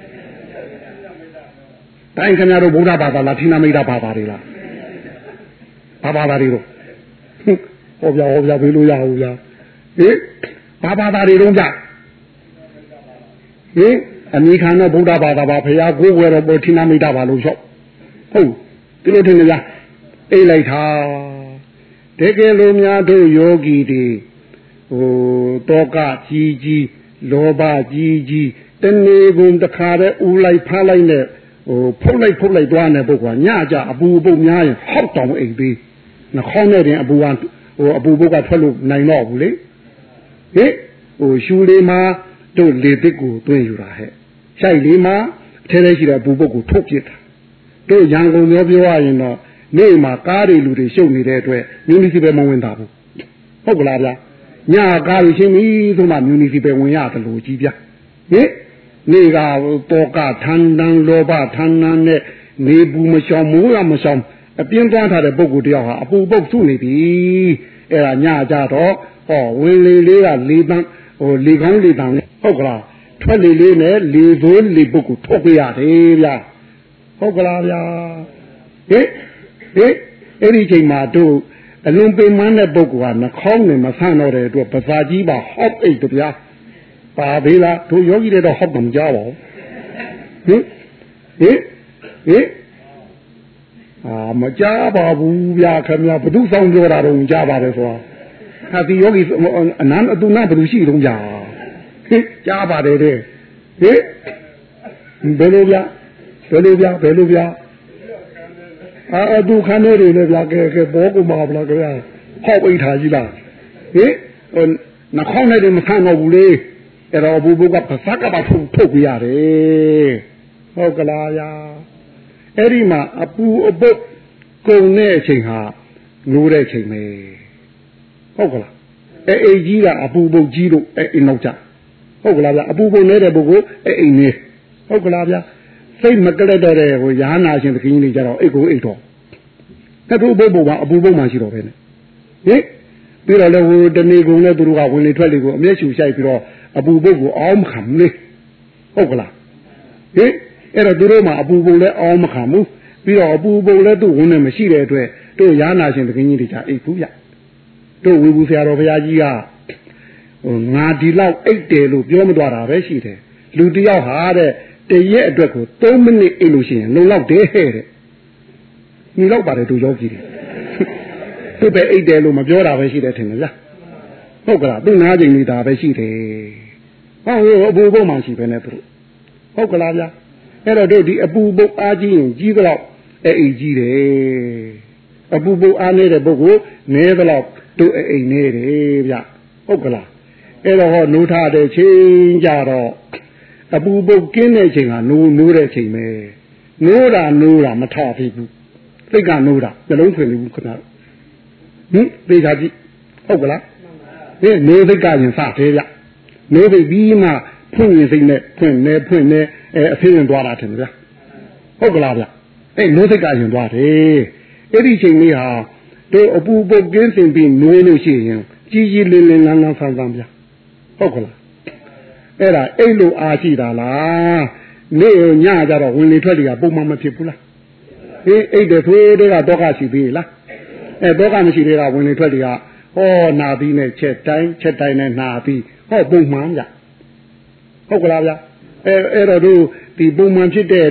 တိုင်းခင်ဗျားတို့ဗုဒ္ဓဘာသာလားထိနာမိတ်တာဘာသာတွေလားဘာဘာသာတွေတော့ဟောပြဟောပြပေးလို့ရအောင်ဗျာဟင်ဘာဘာသာတွေတော့ဗျဟင်အမိခံတော့ဗုဒ္ဓဘာသာပါဖရာကိုယ်ဝယ်တော့ပေါ်ထိနာမိတာပါလို့လျှောက်ဟုတ်ဒီလိုထင်ကြဗျာအိတ်လိုက်တာတကယ်လို့များတို့ယောဂီတွေဟိုတောကကြီးကြီးလောဘကြီးကြီးတနေကုန်တခါတည်းဦးလိုက်ဖားလိုက်နဲ့ဟိုဖုတ်လိုက်ဖုတ်လိုက်သွားနေပုဂ္ဂိုလ်ကညကြအပူပုတ်များရင်ဟောက်တောင်အိမ်ပြီးနှခေါင်းနဲ့တင်အပူကဟိုအပူပုတ်ကထွက်လို့နိုင်တော့ဘူးလေဟိဟိုရှူလေးမှာတို့လေတစ်ကိုတွင်းယူတာဟဲ့ရှိုက်လေးမှာအထဲထဲရှိတဲ့အပူပုတ်ကိုထုတ်ပစ်တာတို့ရန်ကုန်ပြောပြောရရင်တော့နေ့မှာကားတွေလူတွေရှုပ်နေတဲ့အတွက်မြူနီစီပယ်မဝင်တာဘူးဟုတ်ကလားဗျာညကားတွေရှင်းပြီဆိုမှမြူနီစီပယ်ဝင်ရတယ်လို့ကြီးဗျာဟိနေကတောကထန်တန်လောဘထန်တန်နဲ့နေဘူးမရှောင်မိုးရမရှောင်အပြင်းသွားထားတဲ့ပုဂ္ဂိုလ်တယောက်ဟာအပူပုတ်စုနေပြီအဲ့ဒါညကြတော့ဟောဝင်လေလေးကလေးတန်းဟိုလေကောင်းလေတန်းဟုတ်ကလားထွက်လေလေးနဲ့လေသွင်းလေပုတ်ကိုထုတ်ပြရတယ်ဗျာဟုတ်ကလားဗျာဟိဟိအဲ့ဒီချိန်မှာတို့အလွန်ပင်မတဲ့ပုဂ္ဂိုလ်ကနှခေါင်းနဲ့မဆန့်တော့တဲ့အတွက်ပစာကြီးပါဟော့အိတ်တဗျာပါသေးလားတို့ယောဂီတွေတော့ဟောက်မှမကြောက်ပါဘူးဟင်ဟင်ဟင်အာမကြားပါဘူးဗျာခင်ဗျာဘုသူဆောင်ပြောတာတော့ကြားပါတယ်ဆိုတာဟာဒီယောဂီအနန္တအတုနာဘယ်လိုရှိတုံးကြာဟင်ကြားပါတယ်တဲ့ဟင်ဘယ်လိုဗျာဘယ်လိုဗျာဘယ်လိုဗျာအာအတုခန်းတွေလည်းဗျာကဲကဲဘောကူမှာဗလားခင်ဗျာဟောက်အိတ်ထားကြီးလားဟင်နှခေါင်းနဲ့တော့မဆန့်တော့ဘူးလေအဲ့တော့ဘူဘူကပစကပါထုတ်ထုတ်ပြရတယ်ဟုတ်ကလားဗျာအဲ့ဒီမှာအပူအပုတ်ကုန်တဲ့အချိန်ဟာနိုးတဲ့အချိန်ပဲဟုတ်ကလားအဲ့အိမ်ကြီးကအပူပုတ်ကြီးလို့အဲ့အိမ်နောက်ကြဟုတ်ကလားဗျာအပူပုတ်နေတဲ့ပုဂ္ဂိုလ်အဲ့အိမ်နေဟုတ်ကလားဗျာစိတ်မကလက်တော့တဲ့ဟိုရာနာရှင်သခင်ကြီးတွေကြတော့အိတ်ကိုအိတ်တော့တတူပုတ်ပုတ်ကအပူပုတ်မှရှိတော့ပဲနဲ့ဟင်ပြီးတော့လည်းဟိုတနေကုန်နဲ့သူတို့ကဝင်လေထွက်လေကိုအမျက်ရှူရှိုက်ပြီးတော့အပူပုတ်ကိုအောင်းမခံလေဟုတ်ကလားဟင်အဲ့တော့သူတို့မှအပူပုတ်လည်းအောင်းမခံဘူးပြီးတော့အပူပုတ်လည်းသူ့ဝင်နေမရှိတဲ့အတွက်တို့ရာနာရှင်သခင်ကြီးတွေကြအိတ်ဘူးဗျတို့ဝေဘူးဆရာတော်ဘုရားကြီးကဟိုငါဒီလောက်အိတ်တယ်လို့ပြောမသွားတာပဲရှိတယ်လူတယောက်ဟာတဲ့တရက်အတွက်ကိုသုံးမိနစ်အိတ်လို့ရှိရင်လုံလောက်တယ်ဟဲ့တဲ့ညီလောက်ပါတယ်တို့ယောဂီတွေသူ့ပဲအိတ်တယ်လို့မပြောတာပဲရှိတယ်ထင်တယ်ဗျဟုတ်ကလားသူ့နားချိန်နေတာပဲရှိတယ်ဟောအပူပုတ်မှရှိပဲနဲ့သူတို့ဟုတ်ကလားဗျအဲ့တော့တို့ဒီအပူပုတ်အားကြီးရင်ကြီးတော့အဲ့အိတ်ကြီးတယ်အပူပုတ်အားနေတဲ့ပုဂ္ဂိုလ်နဲတော့တို့အိတ်နေတယ်ဗျဟုတ်ကလားအဲ့တော့ဟောနိုးထားတဲ့ချိန်ကြတော့အပူပုတ်ကင်းတဲ့ချိန်ကနိုးနိုးတဲ့ချိန်ပဲနိုးတာနိုးတာမထဖြစ်ဘူးစိတ်ကနိုးတာနှလုံးသွင်းနေဘူးခဏဟင်သိတာကြည့်ဟုတ်ကလားဟင်နိုးစိတ်ကရင်စသေးဗျနိုးစိတ်ပြီးမှဖွင့်ရင်စိတ်နဲ့ဖွင့်နေဖွင့်နေအဲအဖေးရင်သွားတာထင်တယ်ဗျဟုတ်ကလားဗျအဲနိုးစိတ်ကရင်သွားတယ်အဲ့ဒီချိန်လေးဟာတို့အပူပုတ်ကင်းစင်ပြီးနိုးလို့ရှိရင်ကြီးကြီးလင်းလင်းလန်းလန်းဆန်းဆန်းဗျဟုတ်ကလားအဲ့ဒါအိတ်လို့အားရှိတာလားနေ့ညကြတော့ဝင်လေထွက်တွေကပုံမှန်မဖြစ်ဘူးလားဟေးအိတ်တွေသွေးတွေကတော့ကရှိသေးလားအဲတော့ကမရှိသေးတာဝင်လေထွက်တွေကဟောနာပြီးနဲ့ချက်တိုင်းချက်တိုင်းနဲ့နာပြီးဟောပုံမှန်ကြဟုတ်ကလားဗျအဲအဲ့တော့တို့ဒီပုံမှန်ဖြစ်တဲ့အတွက်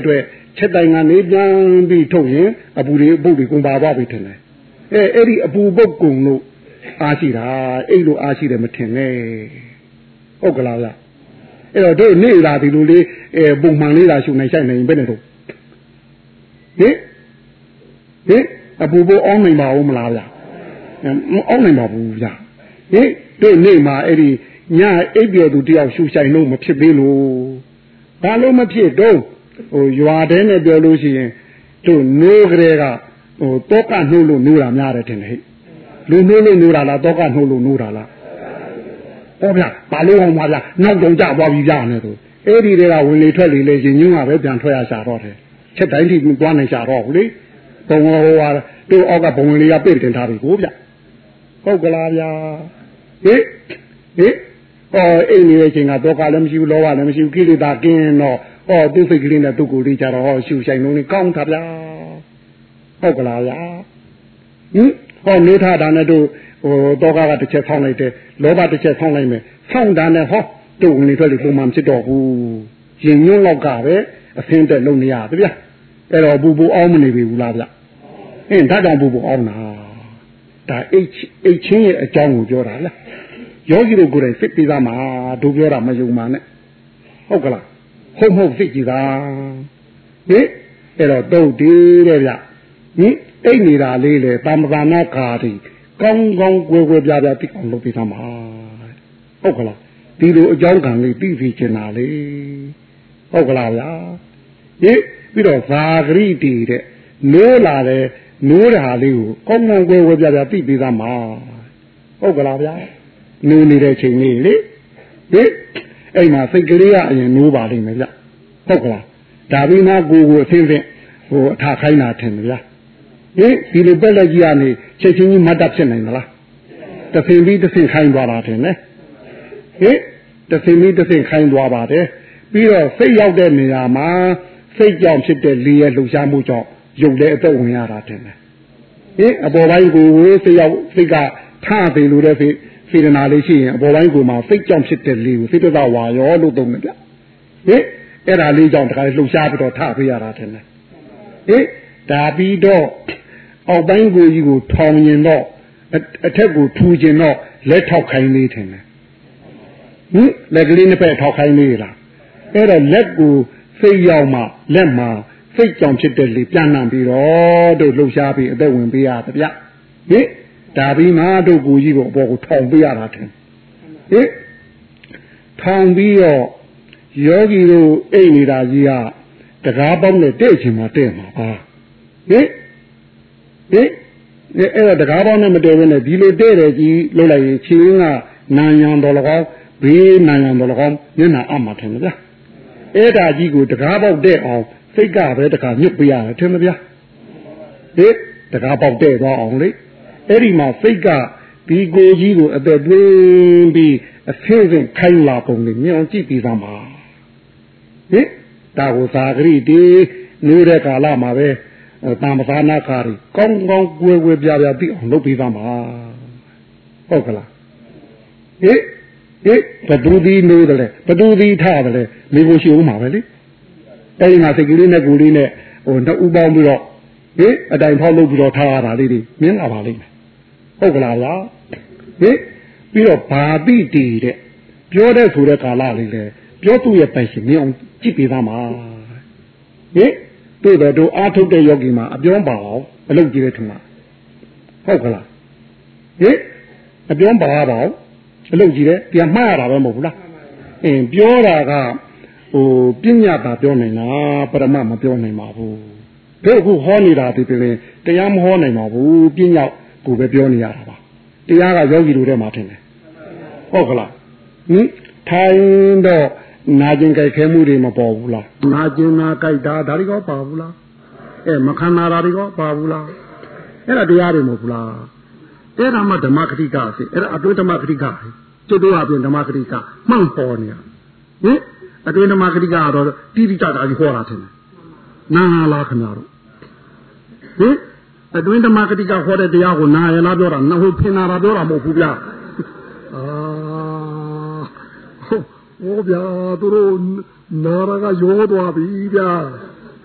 ချက်တိုင်ကနေပြန်ပြီးထုတ်ရင်အပူတွေပုတ်တွေကုန်ပါသွားပြီထင်တယ်အဲအဲ့ဒီအပူပုတ်ကုန်လို့အားရှိတာအဲ့လိုအားရှိတယ်မထင်နဲ့ဟုတ်ကလားဗျအဲ့တော့တို့နေလာဒီလိုလေးအဲပုံမှန်လေးလာရှုနိုင်ဆိုင်နိုင်ဘယ်နဲ့တော့ဟင်ဟင်အပူပုတ်အောင်းနိုင်ပါဦးမလားဗျမအောင်းနိုင်ပါဘူးဗျဟင်တို့နေမှာအဲ့ဒီညအိပ်ပျော်သူတယောက်ရှုဆိုင်လို့မဖြစ်သေးလို့ဘာလို့မဖြစ်တော့ဟိုရွာတဲ့နဲ့ပြောလို့ရှိရင်တို့နိုးကြတဲ့ကဟိုတောကနှိုးလို့နိုးတာများတယ်ထင်တယ်ဟဲ့လူနှိုးလို့နိုးတာလားတောကနှိုးလို့နိုးတာလားဟောဗျဘာလို့ဟောမှာဗျနောက်တော့ကြသွားပြီဗျနဲ့သူအဲ့ဒီတွေကဝင်လေထွက်လေလေရင်ညွန့်ကပဲပြန်ထွက်ရရှာတော့တယ်ချက်တိုင်းထိသွားနိုင်ရှာတော့ဘူးလေဘုံဟိုဟာတို့အောက်ကဘုံဝင်လေးကပြည့်တင်ထားပြီကိုဗျဟုတ်ကလားဗျဟိဟိအော်အိမ်နေတဲ့အချိန်ကတော့ကလည်းမရှိဘူးလောကလည်းမရှိဘူးကိလေသာကင်းတော့ဟောသူ့စိတ်ကလေးနဲ့သူ့ကိုယ်လေးကြတော့ဟောရှူဆိုင်လုံးလေးကောင်းတာဗျာဟုတ်ကလားဗျာဟင်ဟောနေထားတာနဲ့တို့ဟိုတောကကတစ်ချက်ဆောင်းလိုက်တယ်လောဘတစ်ချက်ဆောင်းလိုက်မယ်ဆောင်းတာနဲ့ဟောတို့ဝင်လေထွက်လေပုံမှန်ဖြစ်တော့ဘူးရင်ညွန့်လောက်ကပဲအဖင်းတက်လုံးနေရတယ်ဗျာအဲ့တော့ဘူဘူအောင်မနေပြီဘူးလားဗျဟင်ဒါကြောင့်ဘူဘူအောင်တာဒါအိတ်အိတ်ချင်းရဲ့အကြောင်းကိုပြောတာလားယောဂီတို့ကိုယ်တိုင်စိတ်ပြီးသားမှာတို့ပြောတာမယုံပါနဲ့ဟုတ်ကလားဟုတ်မဟုတ်စိတ်ကြည်သာဟင်အဲ့တော့တုတ်ဒီတဲ့ဗျဟင်အိတ်နေတာလေးလေတမ္ပဒါနာကာတိကောင်းကောင်းကွယ်ကွယ်ပြားပြားသိအောင်လုပ်ပြီးသားမှာဟုတ်ကလားဒီလိုအကြောင်းကံလေးသိသိချင်တာလေဟုတ်ကလားဗျာဟင်ပြီးတော့ဇာဂရိတီတဲ့နိုးလာတယ်နိုးတာလေးကိုကောင်းကောင်းကွယ်ကွယ်ပြားပြားသိပြီးသားမှာဟုတ်ကလားဗျာနိုးနေတဲ့ချိန်လေးလေဟင်အဲ့မှာစိတ်ကလေးကအရင်နိုးပါလိမ့်မယ်ဗျဟုတ်ကလားဒါပြီးမှကိုယ်ကိုအသိသိဟိုအထာခိုင်းတာထင်တယ်ဗျဟင်ဒီလိုပက်လက်ကြီးကနေချက်ချင်းကြီးမတ်တပ်ဖြစ်နိုင်မလားတသိပြီးတသိခိုင်းသွားတာထင်တယ်ဟင်တသိပြီးတသိခိုင်းသွားပါတယ်ပြီးတော့စိတ်ရောက်တဲ့နေရာမှာစိတ်ကြောင့်ဖြစ်တဲ့လေရဲ့လှုပ်ရှားမှုကြောင့်ရုပ်လည်းအသက်ဝင်ရတာထင်တယ်ဟင်အပေါ်ပိုင်းကိုဝေးစိတ်ရောက်စိတ်ကထသေးလို့တဲ့စိတ်စေတနာလေးရှိရင်အပေါ်ပိုင်းကိုမှစိတ်ကြောင့်ဖြစ်တဲ့လေကိုစိတ်တဝါရောလို့သုံးတယ်ဗျဟင်အဲ့ဒါလေးကြောင့်တခါလှုပ်ရှားပြီးတော့ထပေးရတာထင်တယ်ဟင်ဒါပြီးတော့အောက်ပိုင်းကိုကြီးကိုထောင်ရင်တော့အထက်ကိုထူကျင်တော့လက်ထောက်ခိုင်းလေးထင်တယ်ဟင်လက်ကလေးနှစ်ဖက်ထောက်ခိုင်းလေးလားအဲ့တော့လက်ကိုစိတ်ရောက်မှလက်မှာစိတ်ကြောင့်ဖြစ်တဲ့လေပြန်နှံပြီးတော့တို့လှုပ်ရှားပြီးအသက်ဝင်ပေးရတယ်ဗျဟင်ဒါပြီးမှတို့ကိုကြီးကိုအပေါ်ကိုထောင်ပေးရတာထင်ဟင်ထောင်ပြီးတော့ယောဂီတို့အိတ်နေတာကြီးကတကားပေါင်းနဲ့တဲ့ချင်မှတဲ့မှာပါဟင်ဟင်အဲ့ဒါတကားပေါင်းနဲ့မတဲဘဲနဲ့ဒီလိုတဲ့တယ်ကြီးလှုပ်လိုက်ရင်ချင်းကနာယံတော်လကောင်းဘေးနာယံတော်လကောင်းမျက်နှာအမှထင်မဗျာအဲ့ဒါကြီးကိုတကားပေါက်တဲ့အောင်စိတ်ကပဲတကားညှစ်ပြရတယ်ထင်မဗျာဟင်တကားပေါက်တဲ့သွားအောင်လေအဲ့ဒီမှာစိတ်ကဒီကိုကြီးကိုအသက်သွင်းပြီးအဆင်းဆင်းခိုင်းလာပုံလေးမြင်အောင်ကြည့်ပြီးသားမှာဟင်ဒါကိုသာဂရိတီနေတဲ့ကာလမှာပဲတမ္ပဒါနာကာရီကောင်းကောင်းကွယ်ကွယ်ပြားပြားသိအောင်လုပ်ပြီးသားမှာဟုတ်ကလားဟင်ဟင်ဘဒူဒီနိုးတယ်လေဘဒူဒီထားတယ်လေနေဖို့ရှိဦးမှာပဲလေအဲ့ဒီမှာစိတ်ကလေးနဲ့ကိုယ်လေးနဲ့ဟိုနှစ်ဦးပေါင်းပြီးတော့ဟင်အတိုင်ဖောက်လုပ်ပြီးတော့ထားရတာလေးတွေမြင်လာပါလိမ့်မယ်ဟုတ်ကလားဗျာဟင်ပြီးတော့ဘာတိတီတဲ့ပြောတဲ့ဆိုတဲ့ကာလလေးလေပြောသူ့ရဲ့ပိုင်ရှင်မြင်အောင်ကြည့်ပေးသားမှာဟင်တို့တော့တို့အားထုတ်တဲ့ယောဂီမှာအပြောင်းပါအောင်အလုပ်ကြည့်တဲ့ထင်မှာဟုတ်ကလားဟင်အပြောင်းပါပါအောင်အလုပ်ကြည့်တယ်ပြန်မှားရတာပဲမဟုတ်ဘူးလားအင်းပြောတာကဟိုပညာသာပြောနိုင်တာပရမတ်မပြောနိုင်ပါဘူးတို့အခုဟောနေတာဒီပြင်တရားမဟောနိုင်ပါဘူးပညာကိုပဲပြောနေရတာပါတရားကယောဂီတို့ထဲမှာထင်တယ်ဟုတ်ကလားဟင်ထိုင်တော့နာကျင်ကြိုက်ခဲမှုတွေမပေါ်ဘူးလားနာကျင်နာကြိုက်တာဒါတွေကပါဘူးလားအဲမခံနာတာတွေကပါဘူးလားအဲ့ဒါတရားတွေမဟုတ်ဘူးလားအဲ့ဒါမှဓမ္မခတိကစီအဲ့ဒါအတွင်းဓမ္မခတိကကျွတ်တော့အပြင်ဓမ္မခတိကမှန်ပေါ်နေရဟင်အတွင်းဓမ္မခတိကတော့တိတိကျကျကြီးဟောတာထင်တယ်နာလားခင်ဗျားတို့ဟင်အတွင်းဓမ္မကတိကဟောတဲ့တရားကိုနာရလားပြောတာနှဟုတ်ဖင်နာတာပြောတာမဟုတ်ဘူးဗျာအာဟိုဗျာသူတို့နာရကရောသွားပြီဗျာဟ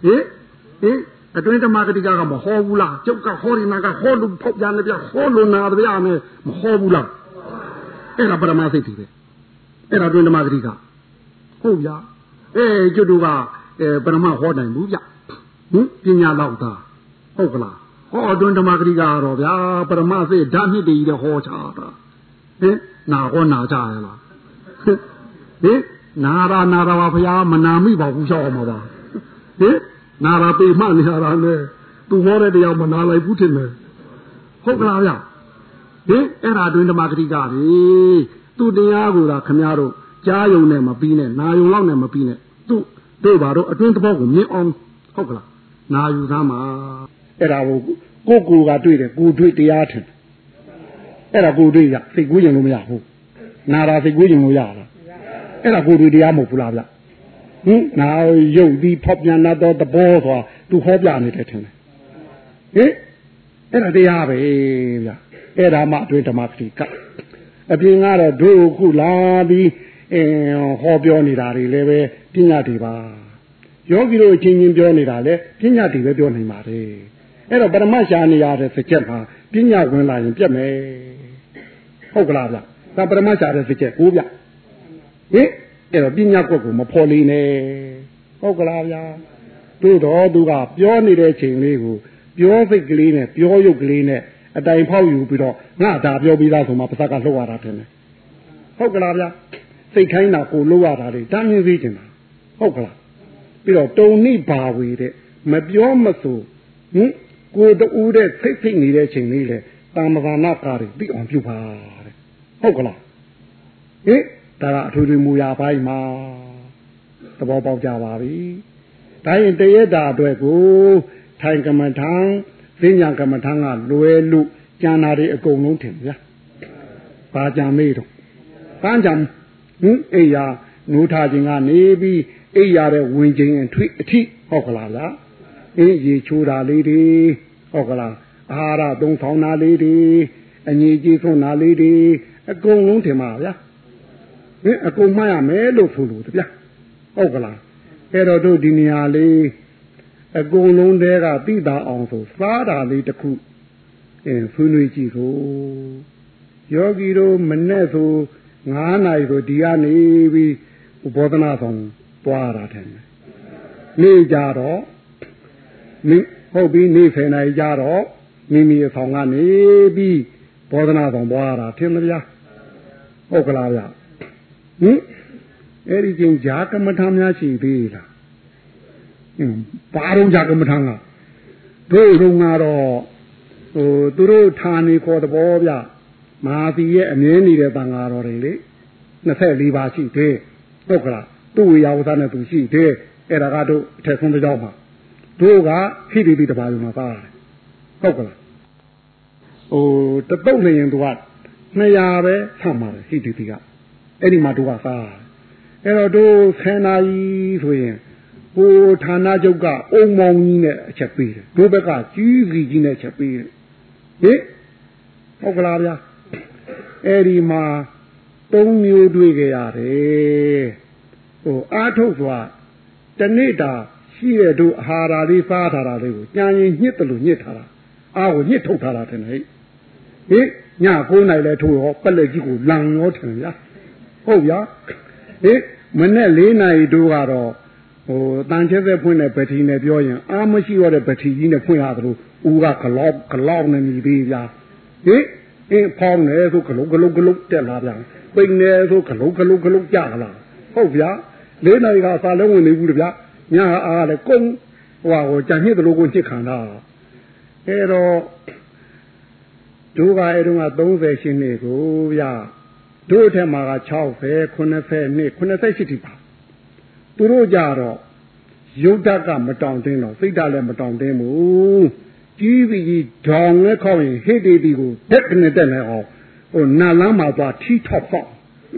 ဟင်ဟင်အတွင်းဓမ္မဂတိကကမဟောဘူးလားကျုပ်ကဟောဒီနာကဟောလို့ဖောက်ပြန်တယ်ဗျဟောလို့နာတယ်ဗျာနဲ့မဟောဘူးလားအဲ့ဒါပရမစိတ်တွေပဲအဲ့ဒါအတွင်းဓမ္မဂတိကဟုတ်ဗျာအဲကျွတ်တို့ကအဲပရမဟောနိုင်ဘူးဗျဟင်ပညာလောက်သားဟုတ်ကလားဟောအတွင်းဓမ္မဂတိကတော့ဗျာပရမစိတ်ဓာတ်မြစ်တွေဟောချတာဟင်နာဟောနာကြရလားဟင်နာရာနာရာပါဗျာမနာမိပါဘူးရှောက်အောင်ပါဟင်နာရာပေမှနေရတာနဲ့သူဟောတဲ့တရားမနာလိုက်ဘူးထင်တယ်ဟုတ်ကလားဗျဟင်အဲ့ဒါအတွင်းဓမ္မဂတိကလေသူတရားကိုသာခမည်းတော်ကြားယုံနဲ့မပြီးနဲ့နာယုံလောက်နဲ့မပြီးနဲ့သူ့တို့ဘာတော့အတွင်းသဘောကိုမြင်အောင်ဟုတ်ကလားနာယူသားမှာအဲ့ဒါကိုကိုကိုကတွေ့တယ်ကိုတွေ့တရားထင်အဲ့ဒါကိုတွေ့ရစိတ်ကူးရင်လို့မရဘူးနာတာစိတ်ကူးရင်လို့ရလားအဲ့ဒါကိုတွေ့တရားမဟုတ်ဘူးလားဗျဟင်နာယုံပြီးဖောက်ပြန်လာတော့သဘောဆိုတာသူဟောပြနေတယ်ထင်တယ်ဟင်အဲ့ဒါတရားပဲဗျအဲ့ဒါမှအတွင်းဓမ္မဂတိကအပြင်ကတော့တို့ခုလာပြီးအင်းဟောပြောနေတာတွေလည်းပဲပညာတွေပါယောဂီတို့ချင်းချင်းပြောနေတာလည်းပညာတွေပဲပြောနိုင်ပါတယ်အဲ့တော့ပရမရှာနေရတဲ့စကြက်မှာပညာဝင်လာရင်ပြတ်မယ်ဟုတ်ကလားဗျဒါပရမရှာတဲ့စကြက်ကိုဗျဟင်အဲ့တော့ပညာကွက်ကိုမဖော်လေးနဲ့ဟုတ်ကလားဗျတို့တော့သူကပြောနေတဲ့ချိန်လေးကိုပြောစိတ်ကလေးနဲ့ပြောရုပ်ကလေးနဲ့အတိုင်ဖောက်ယူပြီးတော့ငါဒါပြောပြီးသားဆိုမှပါစကလှုပ်ရတာတယ်ဟုတ်ကလားဗျစိတ်ခိုင်းတာကိုလှုပ်ရတာလေတန်းရင်းသေးတယ်ဟုတ်ကလားပြီးတော့တုံနိဘာဝေတဲ့မပြောမဆိုဟင်ကိုတူးတဲ့စိတ်ဖိတ်နေတဲ့ချိန်လေးလေတာမဂာနာကာတွေပြီးအောင်ပြုပါတဲ့ဟုတ်ကလားဟင်ဒါကအထွေထွေမူရာပိုင်းမှာသဘောပေါက်ကြပါပြီဒါရင်တရက်တာအတွက်ကိုထိုင်ကမ္မထံသိညာကမ္မထံကလွယ်လို့ကျန်တာတွေအကုန်လုံးထင်ဗျာဘာကြံမေးတော့ပန်းကြံဟင်အိယာနိုးထားခြင်းကနေပြီးအိယာတဲ့ဝင်ခြင်းအထွေအထိဟုတ်ကလားဗျာအင်းရေချိုးတာလေးတွေဟုတ်ကလားအာဟာရသုံးဆောင်တာလေးတွေအညီကြီးဆုံးတာလေးတွေအကုန်လုံးထင်ပါဗျာဟင်အကုန်မှတ်ရမယ်လို့ဆိုလို့ဗျာဟုတ်ကလားအဲ့တော့တို့ဒီနေရာလေးအကုန်လုံးတည်းကသိတာအောင်ဆိုစားတာလေးတစ်ခုအင်းဆွေးနွေးကြည့်ဆိုယောဂီတို့မနဲ့ဆိုငါးနာရီဆိုဒီကနေပြီးဘောဓနာဆောင်တွားတာတယ်နေကြတော့နေဟုတ်ပြီနေဆယ်နာရီကြတော့မိမိအဆောင်ကနေပြီးဘောဓနာဆောင်တွားတာထင်မလားဟုတ်ကလားဗျဟင်အဲ့ဒီချင်းဂျာကမ္မထာများရှိသေးလားဟင်ဘာတော့ဂျာကမ္မထာကတို့တို့ကတော့ဟိုသူတို့ဌာနေခေါ်တဲ့ဘောဗျမဟာသီရဲ့အမြဲနေတဲ့တန်ဃာတော်တွေလေနှစ်ဆယ်လေးပါးရှိသေးဟုတ်ကလားသူ့ဝေယဝသနဲ့သူရှိသေးအဲ့ဒါကတို့အထက်ဆုံးကြောင်းမှာတို့ကခိတိတိတပါးမှာပါတယ်ဟုတ်ကလားဟိုတတုတ်နေရင်သူကနှစ်ရာပဲဆမ်းပါတယ်ခိတိတိကအဲ့ဒီမှာတို့ကစားအဲ့တော့တို့ဆယ်နာရီဆိုရင်ဟိုဌာနချုပ်ကအုံမောင်ကြီးနဲ့အချက်ပေးတယ်တို့ဘက်ကကြီးစီကြီးနဲ့အချက်ပေးတယ်ဟင်ဟုတ်ကလားဗျာအဲ့ဒီမှာသုံးမျိုးတွေ့ကြရတယ်ဟိုအာထုတ်စွာတနေ့တာရှိရတို့အာဟာရလေးစားထားတာလေးကိုကြံရင်ညှစ်တယ်လို့ညှစ်ထားတာအာကိုညှစ်ထုတ်ထားတာတယ်ဟဲ့ဟင်ညကိုးနိုင်လဲထိုးရောပက်လက်ကြီးကိုလန်ရောထင်ဗျာဟုတ်ဗျာဟင်မနဲ့လေးနိုင်တို့ကတော့ဟိုတန်ချက်သက်ဖွင့်တဲ့ဗတိနဲ့ပြောရင်အာမရှိတော့တဲ့ဗတိကြီးနဲ့ဖွင့်ရတယ်လို့ဦးကဂလောက်ဂလောက်နဲ့မြည်သေးဗျာဟင်အင်းဖောင်းနေဆိုဂလုံးဂလုံးဂလုံးတက်လာဗျာပိန်နေဆိုဂလုံးဂလုံးဂလုံးကြလာဟုတ်ဗျာလေးနိုင်ကစာလုံးဝင်နေဘူးတဗျာညအားလည်းကုန်းဟိုဟိုကြံညစ်တယ်လို့ကိုညစ်ခံတာအဲ့တော့ဒုကအဲ့တုန်းကသုံးဆယ်ရှင်းနေကိုဗျာတို့အထက်မှာက၆၀ ခုနှစ်ဆယ်နှစ်ခုနှစ်ဆယ်ရှိတိပါသူတို့ကြတော့ယုတ်ဓာတ်ကမတောင်တင်းတော့စိတ်ဓာတ်လည်းမတောင်တင်းဘူးကြီးပြီးကြီးဒေါင်နဲ့ခေါက်ရင်ဟိတ်တေတီကိုတက်ကနေတက်နေအောင်ဟိုနာလမ်းမှာသွားထီထောက်ဖောက်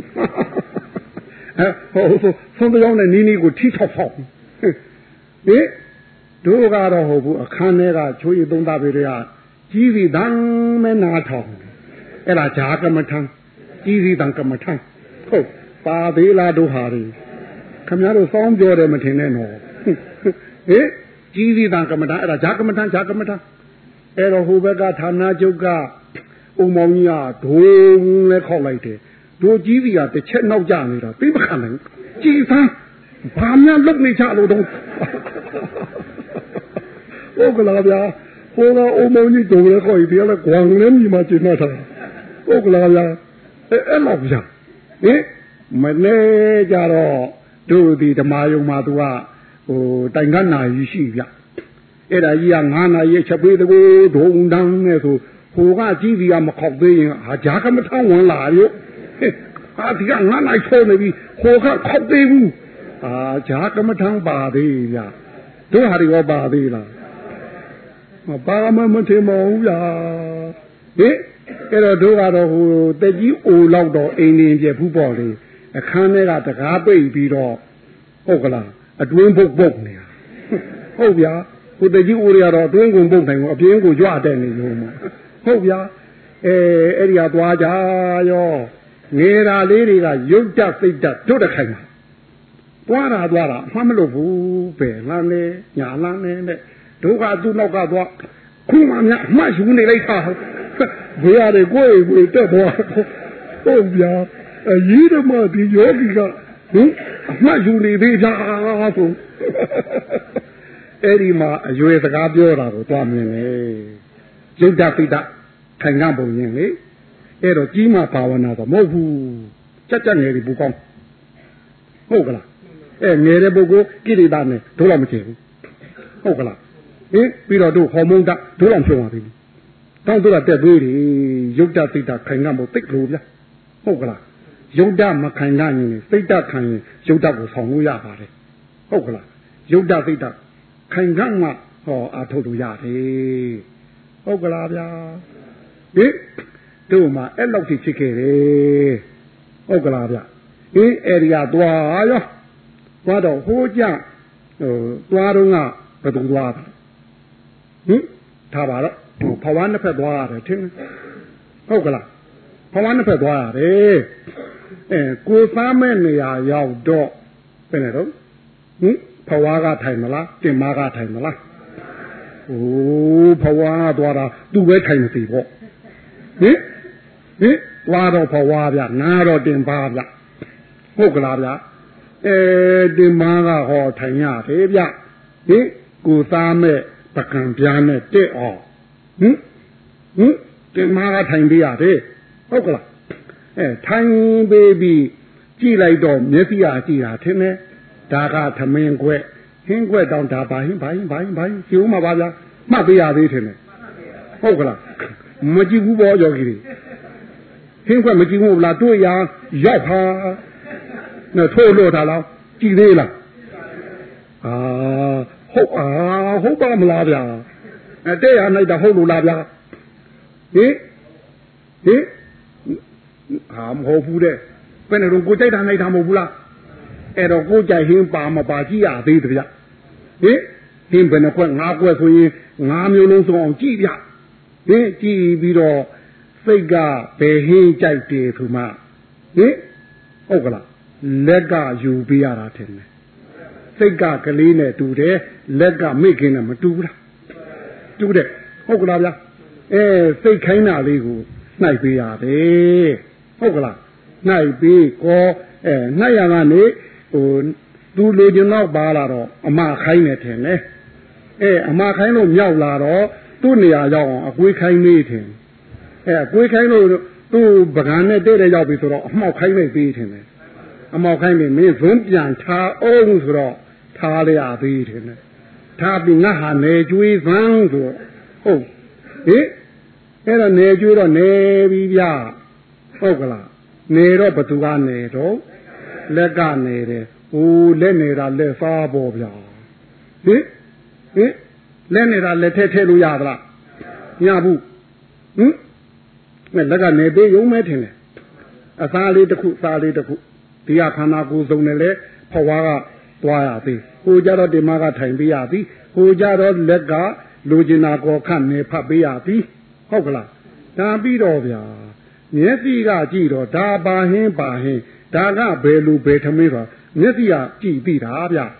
ဟဲ့ဟိုဆုံးပြောင်းတဲ့နီးနီးကိုထီထောက်ဖောက်ဟင်တို့ကတော့ဟုတ်ဘူးအခန်းထဲကချိုးရည်သုံးသားပေတွေကကြီးပြီးတန်းမဲနာထောင်အဲ့ဒါဂျာကမ္မထံကြီးပြီးတန်းကမ္မထံဟုတ်ပါသေးလားတို့ဟာတွေခင်ဗျားတို့စောင်းပြောတယ်မထင်နဲ့နော်ဟင်ကြီးစီတံကမ္မထာအဲ့ဒါဂျာကမ္မထာဂျာကမ္မထာအဲ့တော့ဟိုဘက်ကဌာနချုပ်ကအုံမောင်ကြီးကဒိုးလဲခောက်လိုက်တယ်တို့ကြီးစီကတစ်ချက်နောက်ကျနေတာသိမခံနိုင်ကြည်စမ်းဘာများလုတ်နေကြလို့တော့ဟုတ်ကလားဗျာဟိုကအုံမောင်ကြီးဒိုးလဲခောက်ပြီးတယ်ကွာလဲမြည်မှကျင်းတော့တာဟုတ်ကလားဗျာအဲ့အဲ့လောက်ဗျာဟင်မနေ့ကြတော့တို့ဒီဓမ္မယုံမှာသူကဟိုတိုင်ကနာကြီးရှိဗျအဲ့ဒါကြီးကငါးနာရီချက်ပေးတကူဒုံတန်းနဲ့ဆိုဟိုကကြီးစီကမခောက်သေးရင်ဟာဂျာကမထောင်းဝင်လာရောဟာဒီကငါးနာရီဆိုနေပြီဟိုကခောက်သေးဘူးအာဂျာကမထောင်းပါသေးဗျတို့ဟာဒီရောပါသေးလားမပါမမထင်မဟုတ်ဗျာဟင်အဲ့တော့တို့ကတော့ဟိုတက်ကြီးအိုလောက်တော့အိမ်နေပြဖူးပေါ့လေအခန်းထဲကတကားပိတ်ပြီးတော့ဟုတ်ကလားအတွင်းပုတ်ပုတ်နေတာဟုတ်ဗျာဟိုတကြီးအိုရတော့အတွင်းကုန်ပုတ်နိုင်ဘူးအပြင်းကိုကြွတဲ့နေလို့မဟုတ်ဗျာအဲအဲ့ဒီကသွားကြရောငေရာလေးတွေကရုပ်တက်စိတ်တက်တို့တခိုင်မှာသွားတာသွားတာအမှမလို့ဘူးပဲလမ်းနေညာလမ်းနေတဲ့တို့ကသူ့နောက်ကသွားခုမှများအမှတ်ယူနေလိုက်တာဘယ်ရတယ်ကိုယ်ကိုယ်တက်သွားဟုတ်ဗျာအရေးဓမ္မဒီယောဂီကဟင်အမှတ်ယူနေသေးကြဆိုအဲ့ဒီမှာအရွယ်စကားပြောတာကိုတွားမြင်လေရုပ်တပိတခိုင်ကပုံရင်လေအဲ့တော့ကြီးမှဘာဝနာတော့မဟုတ်ဘူးကြက်ကြက်ငယ်ဒီပူကောင်းဟုတ်ကလားအဲ့ငယ်တဲ့ပုဂ္ဂိုလ်ကိရိတာနဲ့တို့တော့မချေဘူးဟုတ်ကလားဟင်ပြီးတော့တို့ဟော်မုန်းတတို့တော့ဖြုံပါပြီတောင်းတို့ကတက်သွေးတွေရုပ်တပိတခိုင်ကပုံသိတ်လို့ဗျဟုတ်ကလားရုပ်တမခိုင်ကရင်စိတ်တခံရင်ရုပ်တကိုဆောင်လို့ရပါတယ်ဟုတ်ကလားရုပ်တစိတ်တခိုင်ကမှဟောအာထုတ်လို့ရတယ်ဟုတ်ကလားဗျာဟင်တို့မှအဲ့လောက်ထိဖြစ်ခဲ့တယ်ဟုတ်ကလားဗျအင်းအဲ့ဒီကသွားရောသွားတော့ဟိုးကြဟိုသွားတော့ကဘယ်သူသွားဟင်ထားပါတော့ဘဝနှစ်ဖက်သွားရတယ်ထင်ဟုတ်ကလားဘဝနှစ်ဖက်သွားရတယ်အဲကိုသားမဲ့နေရာရောက်တော့ဘယ်နဲ့တော့ဟင်ဘဝကထိုင်မလားတင်မကထိုင်မလားโอ้ဘဝသွားတာသူ့ပဲထိုင်မသိပေါ့ဟင်ဟင်သွားတော့ဘဝဗျနားတော့တင်ပါဗျဟုတ်ကလားဗျအဲတင်မကဟောထိုင်ရတယ်ဗျဟင်ကိုသားမဲ့ပကံပြားနဲ့တက်အောင်ဟင်ဟင်တင်မကထိုင်ပြရတယ်ဟုတ်ကလားအဲထိုင်ပေးပြီးကြည့်လိုက်တော့မျက်စိအားကြည့်တာထင်တယ်ဒါကသမင်းခွဲဟင်းခွဲတောင်ဒါဘာဟင်းဘာဟင်းဘာဟင်းဘာဟင်းကြည့်ဦးမှာပါဗျာမှတ်ပေးရသေးထင်တယ်ဟုတ်ကလားမကြည့်ဘူးဘောယောဂီတွေဟင်းခွဲမကြည့်ဘူးလားတွေ့ရရောက်ပါနဲ့ထိုးလို့ထားလားကြည့်သေးလားအာဟုတ်အာဟုတ်ပါမလားဗျာအဲတဲ့ရနိုင်တာဟုတ်လို့လားဗျာဟင်ဟင်ဟာမဟုတ်ဘူးတဲ့ဘယ်နဲ့တော့ကိုကြိုက်တာနိုင်တာမဟုတ်ဘူးလားအဲ့တော့ကိုကြိုက်ဟင်းပါမပါကြည့်ရသေးတယ်ဗျဟင်ဟင်းဘယ်နှခွက်ငါးခွက်ဆိုရင်ငါးမျိုးလုံးစုံအောင်ကြည့်ဗျဟင်ကြည့်ပြီးတော့စိတ်ကဘယ်ဟင်းကြိုက်တယ်ဆိုမှဟင်ဟုတ်ကလားလက်ကယူပေးရတာထင်တယ်စိတ်ကကလေးနဲ့တူတယ်လက်ကမိခင်နဲ့မတူဘူးလားတူတယ်ဟုတ်ကလားဗျအဲစိတ်ခိုင်းတာလေးကိုနှိုက်ပေးရတယ်ဟုတ်ကလားနှိုက်ပေးကောအဲနှိုက်ရကနေဟိုသူလိုချင်တော့ပါလာတော့အမခိုင်းနေတယ်လေအဲအမခိုင်းလို့မြောက်လာတော့သူ့နေရာရောက်အောင်အကွေးခိုင်းနေတယ်အဲအကွေးခိုင်းလို့သူ့ပကံနဲ့တဲ့တဲ့ရောက်ပြီဆိုတော့အမှောက်ခိုင်းနေပေးတယ်အမှောက်ခိုင်းနေမင်းဇွန်းပြန်ထားအောင်ဆိုတော့ထားရသေးတယ်ထားပြီးငါဟာနေကျွေးသန်းဆိုဟုတ်ဟင်အဲ့တော့နေကျွေးတော့နေပြီးဗျဟုတ်ကလားနေတော့ဘသူကနေတော့လက်ကနေတယ်ဟိုလက်နေတာလက်စားပေါ်ဗျာဟင်ဟင်လက်နေတာလက်ထဲထဲလို့ရသလားမရဘူးဟင်မဲ့လက်ကနေပေးရုံမဲထင်တယ်အသားလေးတစ်ခုစားလေးတစ်ခုဒီကခန္ဓာကိုယ်စုံတယ်လေဖွားကသွားရသေးဟိုကြတော့ဒီမကထိုင်ပေးရသည်ဟိုကြတော့လက်ကလူကျင်နာကောခန့်နေဖတ်ပေးရသည်ဟုတ်ကလားဒါပြီးတော့ဗျာမျက်စိကကြည့်တော့ဒါပါဟင်းပါဟင်းဒါကဘယ်လူဘယ်ထမင်းဆိုမျက်စိကကြည့်ပြီးတာဗျဟ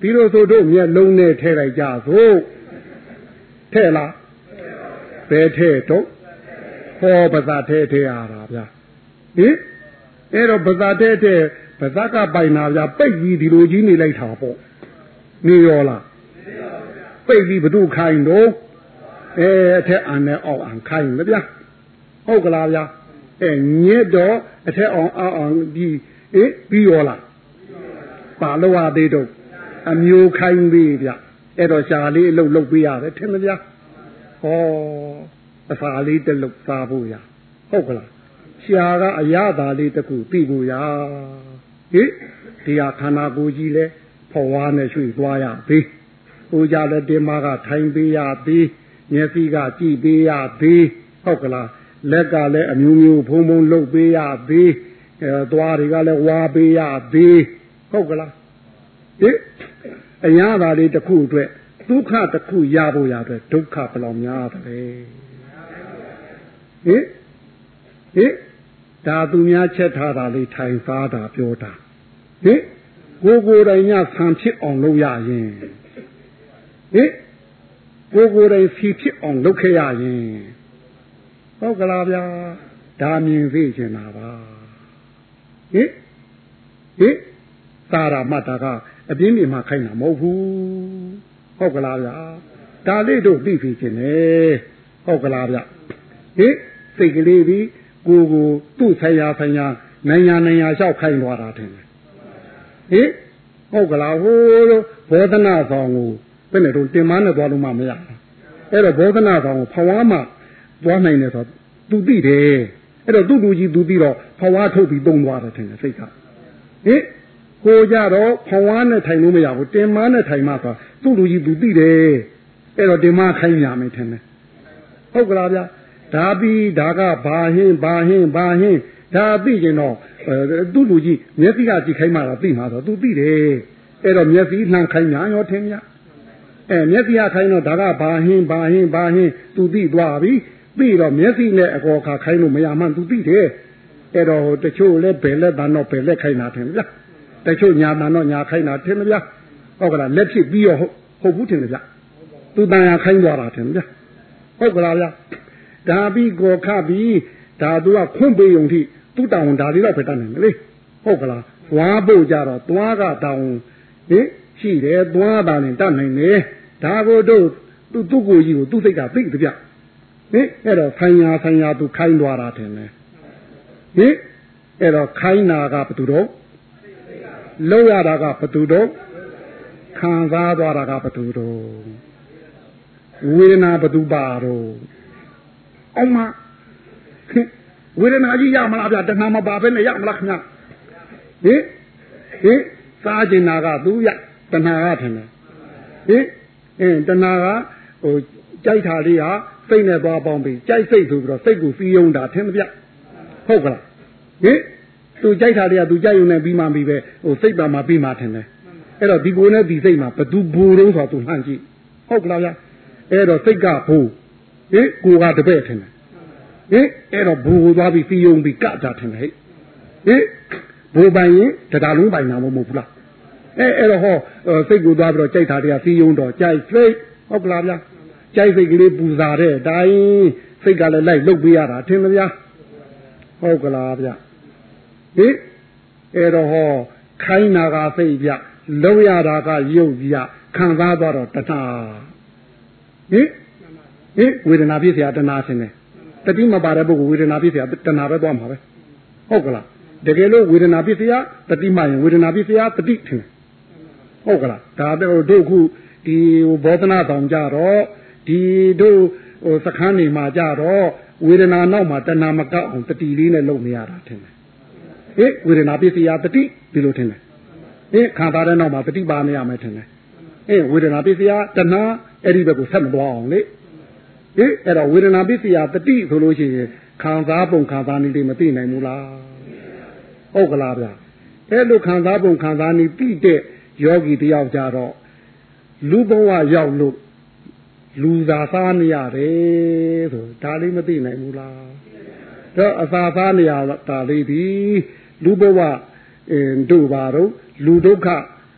ပြီးတော့ဆိုတို့မျက်လုံးနဲ့ထဲလိုက်ကြသို့ထဲလားဘယ်ထဲတော့ဟောပါဇာထဲထဲရတာဗျာဟင်အဲ့တော့ပါဇာထဲထဲပါဇာကပိုင်တာဗျာပိတ်ပြီးဒီလိုကြီးနေလိုက်တာပေါ့နေရောလားပိတ်ပြီးဘသူခိုင်းတော့အဲအထက်အန်နဲ့အောက်အန်ခိုင်းမဗျာဟုတ်ကလားဗျာအဲညစ်တော့အထက်အောင်အောက်အောင်ပြီးအေးပြီးရောလားပါလို့ရသေးတော့အမျိုးခိုင်းပြီးဗျအဲ့တော့ရှာလေးအလုတ်လုတ်ပေးရတယ်ထင်မဗျာဟောအစာလေးတစ်လုတ်စားဖို့ရဟုတ်ကလားရှာကအရသာလေးတစ်ခုပြီးဖို့ရဟိဒီဟာခန္ဓာကိုယ်ကြီးလဲဖွာဝါနဲ့ရွှေ့သွားရသေးဟိုကြလည်းတင်မာကထိုင်ပေးရသေးမျက်စိကကြည့်ပေးရသေးဟုတ်ကလားလက်ကလည်းအမျိုးမျိုးဖုံဖုံလှုပ်ပေးရသေးအဲသွားတွေကလည်းဝါပေးရသေးဟုတ်ကလားဟိအရာသာလေးတစ်ခုအတွက်ဒုက္ခတစ်ခုရဖို့ရအတွက်ဒုက္ခဘယ်လောက်များသလဲဟိဟိဒါသူများချက်ထားတာလေးထိုင်စားတာပြောတာဟိကိုကိုယ်တိုင်ညဆံဖြစ်အောင်လုပ်ရရင်ဟိကိုကိုယ်တိုင်စီဖြစ်အောင်လုပ်ခဲ့ရရင်ဟုတ်ကလားဗျာဒါမြင်သိချင်တာပါဟိဟိသာရမတ္တကအပြင်းပြင်းမှခိုင်းတာမဟုတ်ဘူးဟုတ်ကလားဗျာဒါလေးတို့သိပြီခြင်းလေဟုတ်ကလားဗျဟိစိတ်ကလေးပြီးကိုကိုသူ့ဆိုင်ရာဆိုင်ရာနိုင်ငံနိုင်ငံလျှောက်ခိုင်းသွားတာထင်တယ်ဟိဟုတ်ကလားဟိုးဘောဓနာဆောင်ကိုဘယ်နဲ့တော့တင်မနဲ့သွားလို့မှမရဘူးအဲ့တော့ဘောဓနာဆောင်ကိုဖွာမှသွားနိုင်တယ်ဆိုသူသိတယ်အဲ့တော့သူ့လူကြီးသူသိတော့ဖွာထုတ်ပြီးတုံးသွားတယ်ထင်တယ်စိတ်ကဟိကိုကြတော့ဖွာနဲ့ထိုင်လို့မရဘူးတင်မနဲ့ထိုင်မှဆိုသူ့လူကြီးသူသိတယ်အဲ့တော့တင်မခိုင်းရမယ်ထင်တယ်ဟုတ်ကလားဗျာဒါပြီးဒါကဘာဟင်းဘာဟင်းဘာဟင်းဒါသိကျင်တော့သူ့လူကြီးမျက်စိကကြည့်ခိုင်းမှတော့သိမှာဆိုသူသိတယ်အဲ့တော့မျက်စိလှမ်းခိုင်းညာရောထင်မြအဲမျက်စိကခိုင်းတော့ဒါကဘာဟင်းဘာဟင်းဘာဟင်းသူသိသွားပြီပြီးတော့မျက်စိနဲ့အကောခါခိုင်းလို့မရမှန်းသူသိတယ်အဲ့တော့တချို့လဲဘယ်လက်တန်းတော့ဘယ်လက်ခိုင်းတာထင်ဗျာတချို့ညာတန်းတော့ညာခိုင်းတာထင်ဗျာဟုတ်ကလားလက်ဖြစ်ပြီးတော့ဟုတ်ဘူးထင်ဗျာသူတန်ရခိုင်းသွားတာထင်ဗျာဟုတ်ကလားဗျာဒါပြီးကောခပြီးဒါသူကခွန့်ပေးုံထိသူ့တောင်ဒါလေးတော့ပဲတတ်နိုင်မလေဟုတ်ကလားသွားဖို့ကြတော့သွားကတောင်ဟင်ရှိတယ်သွားတာနဲ့တတ်နိုင်တယ်ဒါကိုတို့သူ့သူ့ကိုကြီးကိုသူ့စိတ်ကသိကြဗျဟင်အဲ့တော့ဆိုင်ရာဆိုင်ရာသူခိုင်းသွားတာထင်တယ်ဟင်အဲ့တော့ခိုင်းတာကဘယ်သူတော့လောက်ရတာကဘယ်သူတော့ခံစားသွားတာကဘယ်သူတော့ဝေဒနာဘယ်သူပါတော့အောင်မဝေဒနာကြီးရမလားဗျတဏှာမပါဘဲနဲ့ရမလားခင်ဗျဟင်ဟင်စားကျင်တာကသူရတဏှာကထင်တယ်ဟင်အင်းတဏှာကဟိုကြိုက်တာလေးဟာစိတ်နဲ့သွားပေါင်းပြီးကြိုက်စိတ်ဆိုပြီးတော့စိတ်ကိုစီးယုံတာထင်မပြဟုတ်ကလားဟင်သူကြိုက်တာလေးကသူကြိုက်ယုံနေပြီးမှပြီးပဲဟိုစိတ်ပါမှပြီးမှထင်တယ်အဲ့တော့ဒီကိုယ်နဲ့ဒီစိတ်မှာဘသူဘူတုံးဆိုသူလှမ်းကြည့်ဟုတ်ကလားဗျအဲ့တော့စိတ်ကဘူဟင်ကိုကတပည့်ထင်တယ်ဟင်အဲ့တော့ဘူကိုသွားပြီးစီးယုံပြီးကတာထင်တယ်ဟဲ့ဟင်ဘူပိုင်ရင်တရားလုံးပိုင်တာမဟုတ်ဘူးလားအဲအဲ့တော့ဟောစိတ်ကိုသွားပြီးတော့ကြိုက်တာတရားစီးယုံတော့ကြိုက်စိတ်ဟုတ်ကလားဗျာကြိုက်စိတ်ကလေးပူဇာတဲ့အတိုင်းစိတ်ကလည်းလိုက်လုတ်ပေးရတာထင်မဗျာဟုတ်ကလားဗျာဟင်အဲ့တော့ဟောခိုင်းနာကစိတ်ဗျလုံးရတာကရုပ်ဗျခံစားသွားတော့တဏှာဟင်ဟင်ဝေဒနာဖြစ်เสียတဏှာဆင်းတယ်တတိမပါတဲ့ပုဂ္ဂိုလ်ဝေဒနာဖြစ်เสียတဏှာပဲသွားမှာပဲဟုတ်ကလားတကယ်လို့ဝေဒနာဖြစ်เสียတတိမှရင်ဝေဒနာဖြစ်เสียတတိထင်ဟုတ်ကလားဒါတို့တို့ခုဒီဘောဓနာဆောင်ကြတော့ဒီတို့ဟိုစခန်းနေမှာကြတော့ဝေဒနာနောက်မှာတဏှာမကောက်အောင်တတိလေးနဲ့လုပ်နေရတာထင်တယ်ဟေးဝေဒနာပစ္စယတတိဒီလိုထင်တယ်ဟေးခံစားတဲ့နောက်မှာတတိပါနေရမယ်ထင်တယ်အေးဝေဒနာပစ္စယတဏှာအဲ့ဒီဘက်ကိုဆက်မသွားအောင်လေဟေးအဲ့တော့ဝေဒနာပစ္စယတတိဆိုလို့ရှိရင်ခံစားပုံခံစားနည်းလေးမသိနိုင်ဘူးလားဟုတ်ကလားဗျာအဲ့လိုခံစားပုံခံစားနည်းပြီးတဲ့ယောဂီတယောက်ကြတော့လူဘဝရောက်လို့လူသာစားနေရတယ်ဆိုဒါလေးမသိနိုင်ဘူးလားတော့အသာစားနေရတာလေးဒီလူဘဝအင်းတို့ပါတော့လူဒုက္ခ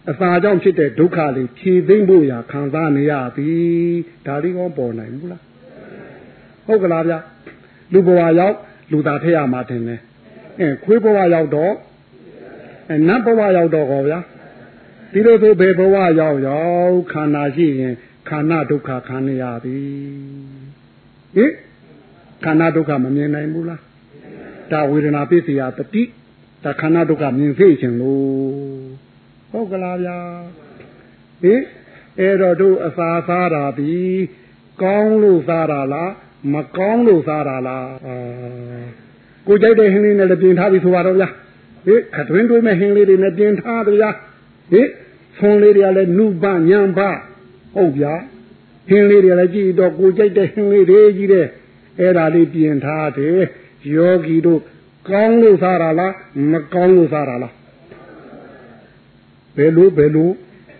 အစာကြောင့်ဖြစ်တဲ့ဒုက္ခလေးဖြေသိမ့်ဖို့ရာခံစားနေရသည်ဒါလေးကောပေါ်နိုင်ဘူးလားဟုတ်ကလားဗျလူဘဝရောက်လူသားထည့်ရမှာတင်တယ်အဲခွေးဘဝရောက်တော့အဲနတ်ဘဝရောက်တော့ဟောဗျာဒီလိုဆိုဘယ်ဘဝရောက်ရောက်ခန္ဓာရှိရင်ခန္ဓာဒုက္ခခံနေရသည်ဟင်ခန္ဓာဒုက္ခမမြင်နိုင်ဘူးလားဒါဝေဒနာပစ္စယတတိဒါခန္ဓာဒုက္ခမြင်စေခြင်းလို့ဟုတ်ကလားဗျာဟင်အဲ့တော့တို့အစာစားတာဒီကောင်းလို့စားတာလားမကောင်းလို့စားတာလားအာကိုကြိုက်တဲ့ဟင်းလေးနဲ့လည်းပြင်ထားပြီးဆိုပါတော့ဗျာဟင်ခတွင်းတွင်းမဲ့ဟင်းလေးတွေနဲ့ပြင်ထားတယ်ဗျာဟင်ဆွန်လေးတွေကလည်းနုပညံပဟုတ်ဗျာဟင်းလေးတွေလည်းကြည့်တော့ကိုကြိုက်တဲ့ဟင်းလေးတွေကြီးတဲ့အဲ့ဒါလေးပြင်ထားတယ်ယောဂီတို့ကောင်းလို့စားတာလားမကောင်းလို့စားတာလားဘယ်လိုဘယ်လို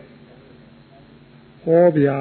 ဟောဗျာ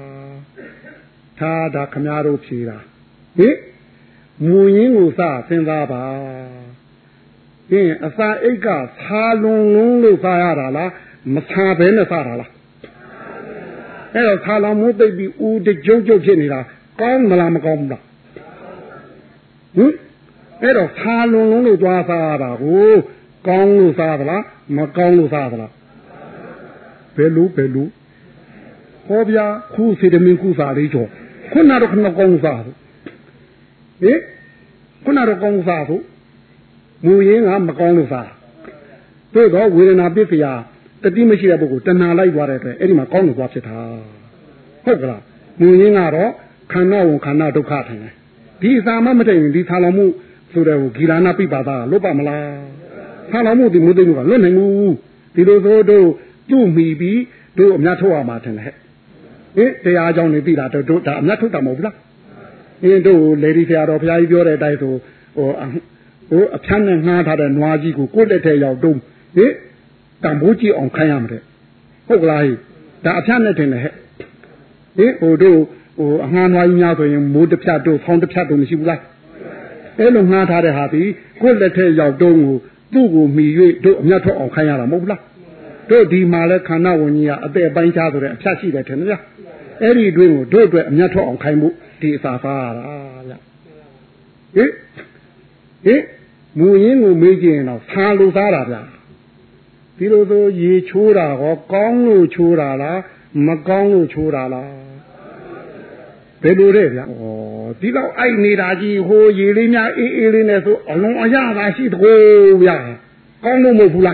ထားတာခမားတို့ဖြေတာဟင်မူရင်းကိုစစဉ်းစားပါဟင်အစာအိတ်ကဆာလွန်လုံးလို့စားရတာလားမဆာဘဲနဲ့စားတာလားအဲ့တော့ဆာလောင်မှုသိပ်ပြီးဦးတကြုတ်ကြုတ်ဖြစ်နေတာကောင်းမလားမကောင်းဘူးလားဟင်အဲ့တော့ဆာလွန်လုံးလို့သွားစားရတာကိုကောင်းလို့စားသလားမကောင်းလို့စားသလားဘယ်လိုဘယ်လိုဟောဗျာခုစေတမင်းခုစားလေးကျော်ခုနတော့ခဏကောင်းစားဘူးဟင်ခုနတော့ကောင်းစားဘူးမူရင်းကမကောင်းလို့စားတို့တော့ဝေဒနာပစ္စယတတိမရှိတဲ့ပုဂ္ဂိုလ်တဏှာလိုက်သွားတဲ့အတွက်အဲ့ဒီမှာကောင်းလို့သွားဖြစ်တာဟုတ်ကလားမူရင်းကတော့ခန္ဓာဝန်ခန္ဓာဒုက္ခထင်တယ်ဒီအစာမမတည့်ရင်ဒီဆာလောင်မှုဆိုတဲ့ဟိုဂီရဏပိပါဒလွတ်ပါမလားဆာလောင်မှုဒီမုသိမှုကလွတ်နိုင်ဘူးဒီလိုဆိုတို့ပြုမိပြီးတို့အများထုတ်ရမှာထင်တယ်ဟဲ့ဟင်တရားကြောင့်နေပြီလားတို့ဒါအများထုတ်တာမဟုတ်ဘူးလားအင်းတို့လေဒီဆရာတော်ဘုရားကြီးပြောတဲ့အတိုင်းဆိုဟိုဟိုအဖြန်းနဲ့ငှားထားတဲ့နွားကြီးကိုကိုယ့်လက်ထဲရောက်တုံးဟင်တံမိုးကြီးအောင်ခိုင်းရမှာတဲ့ဟုတ်ကလားဟိဒါအဖြန်းနဲ့ထင်တယ်ဟဲ့ဟင်ဟိုတို့ဟိုအငှားနွားကြီးများဆိုရင်မိုးတစ်ဖြတ်တို့ဖောင်းတစ်ဖြတ်တို့မရှိဘူးလားအဲ့လိုငှားထားတဲ့ဟာဒီကိုယ့်လက်ထဲရောက်တုံးကိုသူ့ကိုမှီ၍တို့အမြတ်ထွက်အောင်ခိုင်းရတာမဟုတ်ဘူးလားတို့ဒီမှာလဲခန္ဓာဝင်ကြီးကအသက်ပိုင်းခြားဆိုတဲ့အဖြတ်ရှိတယ်ထင်တယ်ဗျအဲ့ဒီအတွင်းကိုတို့အတွက်အမြတ်ထွက်အောင်ခိုင်းဖို့ဒီအစာစားရတာဗျဟင်ဟင်မူရင်းကိုမေးကြည့်ရင်တော့ဆာလို့စားတာဗျဒီလိုဆိုရေချိုးတာဟောကောင်းလို့ချိုးတာလားမကောင်းလို့ချိုးတာလားဘယ်လိုလဲဗျဩဒီတော့အိုက်နေတာကြီးဟိုရေလေးများအေးအေးလေးနဲ့ဆိုအလုံးအရသာရှိတကိုးဗျကောင်းလို့မဟုတ်ဘူးလား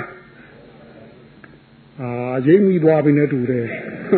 အာရိမ့်မိသွားပြီနဲ့တူတယ်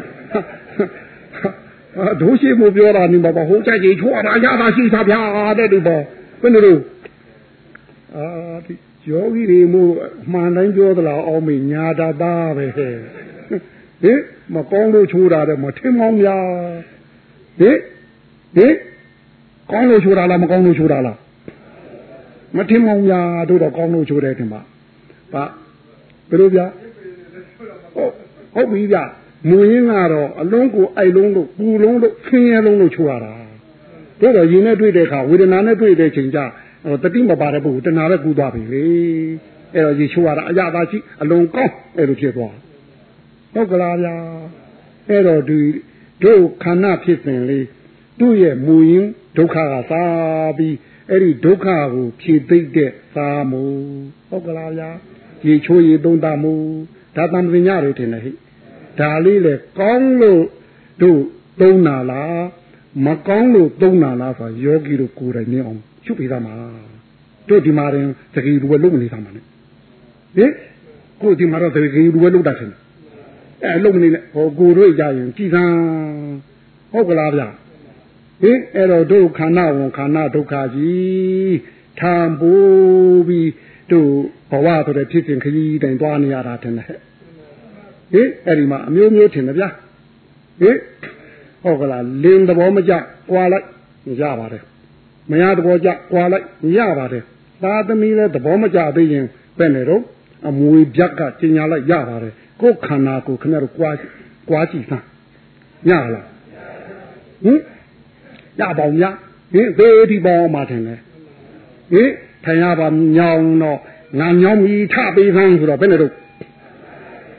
ဒိုးရှိမို့ပြောတာနေမှာပါဟိုကြိုက်ကြီးချွာတာရတာရှိတာဗျာတဲ့တူပေါ့ဘယ်လိုလဲအာဒီယောဂီတွေမို့မှန်တိုင်းပြောသလားအောင်မေညာတာပါပဲဟဲ့ဟင်မကောင်းလို့ချိုးတာတဲ့မထင်မောင်းများဟင်ဟင်ကောင်းလို့ချိုးတာလားမကောင်းလို့ချိုးတာလားမထင်မောင်းများတို့တော့ကောင်းလို့ချိုးတယ်ထင်ပါပါဘယ်လိုဗျာဟုတ်ဟုတ်ပြီဗျမူရင်းကတော့အလုံးကိုအိုက်လုံးလို့ပူလုံးလို့ခင်းရဲလုံးလို့ချိုးရတာတို့တော့ရင်နဲ့တွေ့တဲ့အခါဝေဒနာနဲ့တွေ့တဲ့ချိန်ကျဟိုတတိမပါတဲ့ပုဂ္ဂိုလ်တဏှာပဲကူသွားပြီလေအဲ့တော့ရေချိုးရတာအရသာရှိအလုံးကောင်းအဲ့လိုဖြစ်သွားဟုတ်ကလားဗျာအဲ့တော့ဒီတို့ခန္ဓာဖြစ်စဉ်လေးသူ့ရဲ့မူရင်းဒုက္ခကစားပြီးအဲ့ဒီဒုက္ခကိုဖြေသိမ့်တဲ့စားမှုဟုတ်ကလားဗျာရေချိုးရေသုံးတာမှုဒါတံပညာတွေထင်တယ်ဟိဒါလေးလေကောင်းလို့တို့သုံးတာလားမကောင်းလို့သုံးတာလားဆိုယောဂီတို့ကိုယ်တိုင်မြင်အောင်ရှုပ်ပေးသားမှာတို့ဒီမှာရင်သတိလူပဲလုံးမနေသားမှာနဲ့ဟင်ကိုဒီမှာတော့သတိလူပဲလုံးတတ်တယ်အဲလုံးမနေနဲ့ဟောကိုတို့ကြရင်ကြည်သံဟုတ်ကလားဗျဟင်အဲ့တော့တို့ခန္ဓာဝန်ခန္ဓာဒုက္ခကြီးထံပိုးပြီးတို့ဘဝဆိုတဲ့ဖြစ်စဉ်ခရီးတိုင်သွားနေရတာထင်တယ်ဟဲ့အဲ့ဒီမှာအမျိုးမျိုးထင်တယ်ဗျာဟင်ဟုတ်ကလားလင်းသဘောမကျကွာလိုက်ရပါတယ်မရသဘောကျကွာလိုက်ရပါတယ်သာသမီလည်းသဘောမကျသေးရင်ပဲ့နေတော့အမွေပြက်ကကျင်ညာလိုက်ရပါတယ်ကိုယ်ခန္ဓာကိုခင်ဗျားတို့ကွာကွာကြည့်စမ်းရလားဟင်ရပါဦးများဟင်သေဒီပေါင်းမှထင်တယ်ဟင်ထိုင်ရပါညောင်းတော့ငါညောင်းပြီးထပေးစမ်းဆိုတော့ဘယ်နဲ့တော့ဟ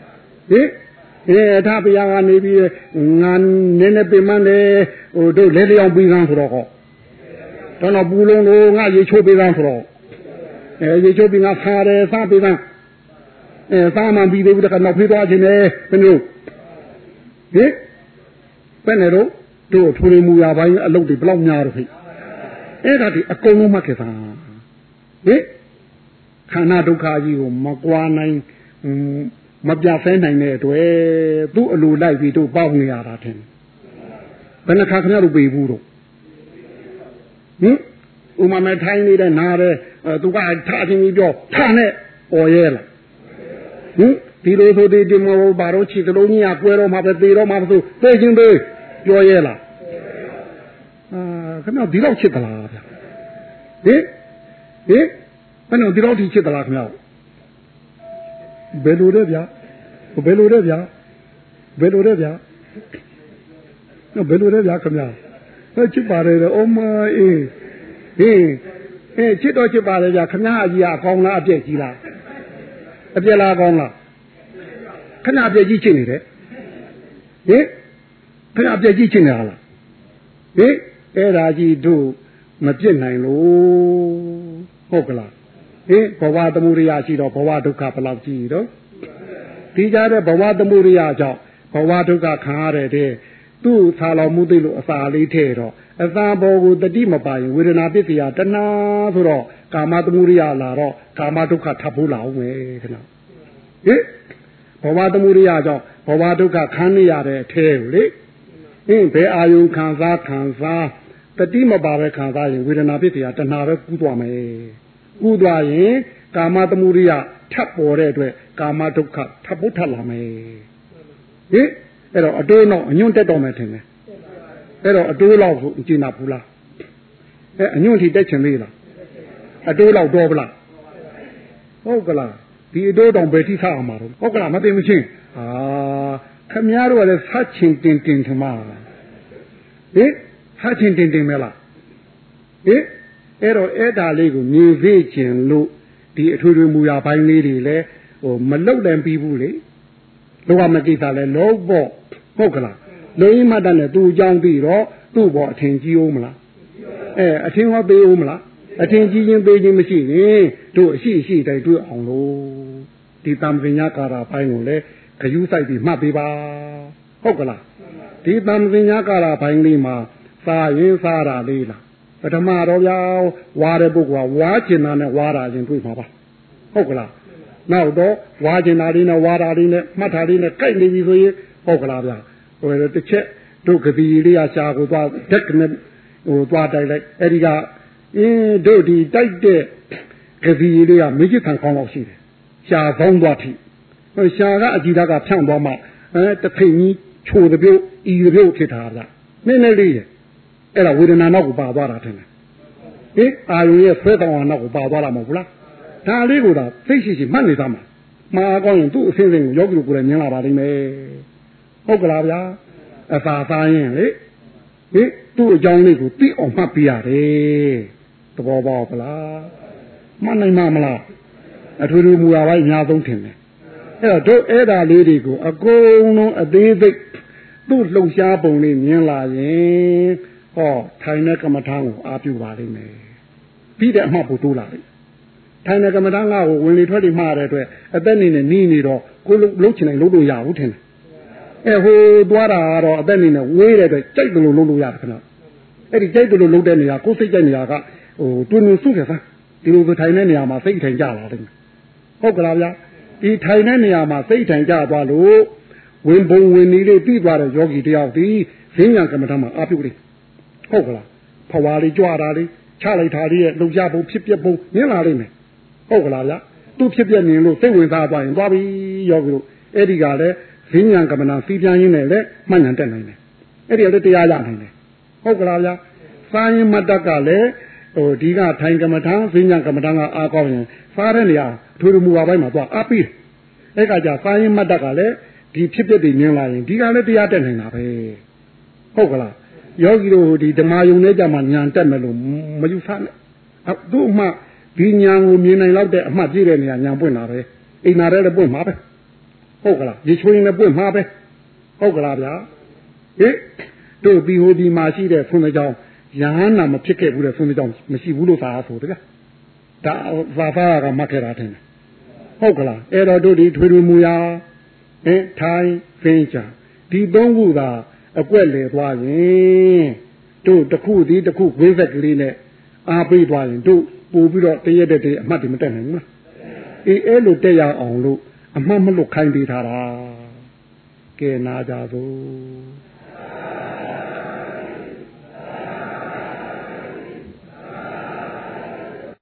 ဟင်အဲထားပြကနေပြီးငါနည်းနည်းပင်မနေဟိုတို့လဲလျောင်းပြီးကန်းဆိုတော့ဟောတော့တော့ပူလုံးလို့ငါရေချိုးပြီးကန်းဆိုတော့အဲရေချိုးပြီးငါခါတယ်စားပြီးကန်းအဲစားမှပြီးသေးဘူးတခါတော့ဖေးသွားခြင်းနဲ့ဘယ်လိုဟင်ဘယ်နဲ့တော့တို့ထူရမူရပိုင်းအလုပ်တွေဘလောက်များတော့ဖိအဲ့ဒါဒီအကုန်လုံးမှတ်ခဲ့တာဟင်ခန္ဓာဒုက္ခကြီးကိုမကွာနိုင်မပြဖဲနိုင်တဲ့အတွက်သူ့အလိုလိုက်ပြီးတို့ပေါက်နေရတာထင်ဘယ်နှခါခင်ဗျားတို့ပြေဘူးတော့ဟင်ဥမာမဲ့ထိုင်းနေတဲ့နားတဲ့သူကထားချင်းပြီးပြောထားနဲ့អော်ရဲလားဟင်ဒီလိုဆိုဒီဒီမောဘာလို့ချီကလုံးကြီးကကွဲတော့မှပဲသေတော့မှမဆိုသိချင်းသေးပြောရဲလားအာခင်ဗျားဒီလောက်ချစ်သလားဗျဟင်ဟင်ဘယ်တော့ဒီလောက်ထိချစ်သလားခင်ဗျာဘယ်လိုလဲဗျာဘယ်လိုလဲဗျာဘယ်လိုလဲဗျာဘယ်လိုလဲဗျာခင်ဗျာချစ်ပါတယ်အမအေးဟေးဟေးချစ်တော့ချစ်ပါတယ်ဗျာခင်ဗျာအကြီးကအကောင်းလားအပြည့်ကြီးလားအပြည့်လားအကောင်းလားခဏအပြည့်ကြီးချစ်နေတယ်ဟင်ခဏအပြည့်ကြီးချစ်နေတာလားဟင်အဲ့ဒါကြီးတို့မပြစ်နိုင်လို့ဟုတ်ကလားဟင်ဘဝသမုဒယရှိတော့ဘဝဒုက္ခဘယ်လောက်ကြီးတော့ဒီကြတဲ့ဘဝသမုဒယကြောင့်ဘဝဒုက္ခခံရတဲ့သူ့ဆာလောင်မှုသိလို့အစာလေးထဲတော့အစာဘောကိုတတိမပါရင်ဝေဒနာပစ္စယတဏှာဆိုတော့ကာမသမုဒယလာတော့ကာမဒုက္ခထပ်ဖို့လာအောင်ပဲခဏဟင်ဘဝသမုဒယကြောင့်ဘဝဒုက္ခခံနေရတဲ့အထဲကိုလေဟင်ဘယ်အာယုခံစားခံစားတတိမပါပဲခံစားရင်ဝေဒနာပစ္စယတဏှာပဲကူးသွားမယ်ကူးသွားရင်ကာမသမုဒယထပ်ပေါ်တဲ့အတွက်ကာမဒုက္ခထပ်ဖို့ထပ်လာမယ်ဟင်အဲ့တော့အတိုးတော့အညွန့်တက်တော့မယ်ထင်တယ်အဲ့တော့အတိုးလောက်ကိုကျင်နာဘူးလားအဲအညွန့်ထိတက်ချင်သေးလားအတိုးလောက်တော့ဗလားဟုတ်ကလားဒီအတိုးတောင်ဘယ်ထိထားအောင်မှာတော့ဟုတ်ကလားမသိမချင်းဟာခမည်းတော်ကလည်းဆက်ချင်တင်တင်ထမဟင်ဆက်ချင်တင်တင်မဲလားဟင်အဲ့တော့အဲ့ဒါလေးကိုမြင်သိချင်လို့ဒီအထွေထွေမူရာပိုင်းလေးတွေလည်းဟိုမလုတ်တယ်ပြီးဘူးလေလောကမကိစ္စလည်းလုံးပေါ့ဟုတ်ကလားလုံးရင်မတတ်နဲ့သူ့အကြောင်းပြီးတော့သူ့ဘောအထင်ကြီးအောင်မလားအဲအထင်ဟောသေးအောင်မလားအထင်ကြီးချင်းသေးချင်းမရှိရင်တို့အရှိအရှိတိုင်းတွေ့အောင်လို့ဒီတံပညာကာရာပိုင်းကိုလည်းခရူးဆိုင်ပြီးမှတ်ပေးပါဟုတ်ကလားဒီတံပညာကာရာပိုင်းလေးမှာစားရင်စားတာလေးလားပထမတော့ဗျာဝါတဲ့ပုဂ္ဂိုလ်ကဝါကျင်တာနဲ့ဝါတာချင်းတွေ့မှာပါဟုတ်ကလားနောက်တော့ဝါကျင်တာလေးနဲ့ဝါတာလေးနဲ့မှတ်တာလေးနဲ့ကြိုက်နေပြီဆိုရင်ဟုတ်ကလားဗျာဟိုတစ်ချက်တို့ကတိလေးရရှာကိုသွားဓက်နဲ့ဟိုသွားတိုက်လိုက်အဲ့ဒီကအင်းတို့ဒီတိုက်တဲ့ကတိလေးကမေ့ချခံကောင်းတော့ရှိတယ်ရှာပေါင်းသွားထိဟိုရှာကအကြည့်တာကဖြန့်သွားမှအဲတစ်ဖိတ်ကြီးချိုတဲ့ပြုတ်ဤတဲ့ပြုတ်ဖြစ်တာဗျနည်းနည်းလေးရဲ့အဲ့ဒါဝေဒနာနောက်ကိုပါသွားတာထင်တယ်ဟင်အာယုရဲ့ဆွဲတောင်းအောင်နောက်ကိုပါသွားတာမဟုတ်ဘူးလားဒါလေးကိုတော့သိရှိရှိမှတ်နေသားမှာမှားကောင်းရင်သူ့အစင်းစင်းကိုယောဂီကိုလည်းမြင်လာပါလိမ့်မယ်ဟုတ်ကလားဗျာအသာသားရင်လေဟင်သူ့အကြောင်းလေးကိုသိအောင်မှတ်ပြရတယ်သဘောပေါက်ပလားမှတ်နိုင်မှာမလားအထွေထွေမူရာပိုင်းအများဆုံးထင်တယ်အဲ့တော့တို့အဲ့ဒါလေးတွေကိုအကုန်လုံးအသေးစိတ်သူ့လှုပ်ရှားပုံလေးမြင်လာရင်ဟောထိုင်တဲ့ကမ္မထာကိုအားပြုပါလိမ့်မယ်ပြီးတဲ့အမှတ်ဖို့တိုးလာလိမ့်ထိုင်တဲ့ကမ္မထာကိုဝင်လေထွက်လေမှားတဲ့အတွက်အသက်နေနဲ့နီးနေတော့ကိုလှုပ်ချင်တိုင်းလှုပ်လို့ရဘူးထင်တယ်အဲဟိုသွားတာကတော့အသက်နေနဲ့ဝေးတဲ့အတွက်ကြိုက်တယ်လို့လှုပ်လို့ရတယ်ခဏအဲ့ဒီကြိုက်တယ်လို့လှုပ်တဲ့နေရာကိုစိတ်ကြိုက်နေရာကဟိုတွင်တွင်စုတယ်စမ်းဒီလိုထိုင်တဲ့နေရာမှာစိတ်ထိုင်ကြလာတယ်ဟုတ်ကလားဗျာဒီထိုင်တဲ့နေရာမှာစိတ်ထိုင်ကြသွားလို့ဝင်ပုံဝင်နေလေးပြီးသွားတဲ့ယောဂီတယောက်ဒီဈဉ္ညာကမ္မထာမှာအာပြုတ်လိဟုတ်ကလားဖွာလေးကြွတာလေးချလိုက်တာလေးရဲ့လှုပ်ရှားပုံဖြစ်ပြပုံမြင်လာလိမ့်မယ်ဟုတ်ကလားဗျာသူ့ဖြစ်ပြမြင်လို့စိတ်ဝင်စားသွားရင်သွားပြီယောဂီတို့အဲ့ဒီကလည်းဈဉ္ညာကမ္မထာစီးပြန်ရင်းနဲ့လည်းမှတ်ဉာဏ်တက်နိုင်တယ်အဲ့ဒီလည်းတရားရနိုင်တယ်ဟုတ်ကလားဗျာစာရင်မတ္တကလည်းဟိုဒီကထိုင်ကမ္မထာဈဉ္ညာကမ္မထာကအားကောင်းရင်စားတဲ့နေရာထူထူမူပါပိုင်းမှာသွားအားပြီးအဲ့ကကြစာရင်မတ္တကလည်းဒီဖြစ်ဖြစ်တွေမြင်လာရင်ဒီကလည်းတရားတက်နိုင်တာပဲဟုတ်ကလားယောဂီတို့ဒီဓမ္မယုံနဲ့ကြမှာညာတက်မယ်လို့မယူဆနဲ့သူ့အမှဒီညာကိုမြင်နိုင်လောက်တဲ့အမှတ်ပြည့်တဲ့နေရာညာပွင့်တာပဲအိမ်နာတဲ့လည်းပွင့်မှာပဲဟဟုတ်ကလားရေချိုးရင်လည်းပွင့်မှာပဲဟုတ်ကလားဗျာဟေးတို့ဒီဟိုဒီမှာရှိတဲ့ဆွမ်းကြောင်ရဟန္တာမဖြစ်ခဲ့ဘူးတဲ့ဆွမ်းကြောင်မရှိဘူးလို့သာဆိုတကဒါသာသာကမှတ်ခဲ့တာတင်ဟုတ်ကလားအဲ့တော့တို့ဒီထွေထွေမူရာဟင်ထိုင်ဖင်းချဒီသုံးခုသာအကွက်လေသွားရင်တို့တစ်ခုဒီတစ်ခုဝိသက်ကလေးနဲ့အားပေးသွားရင်တို့ပို့ပြီးတော့တရက်တည်းအမှတ်တွေမတက်နိုင်ဘူးလားအေးအဲ့လိုတက်ရအောင်လို့အမှတ်မလွတ်ခိုင်းပေးထားတာကဲနာကြသို့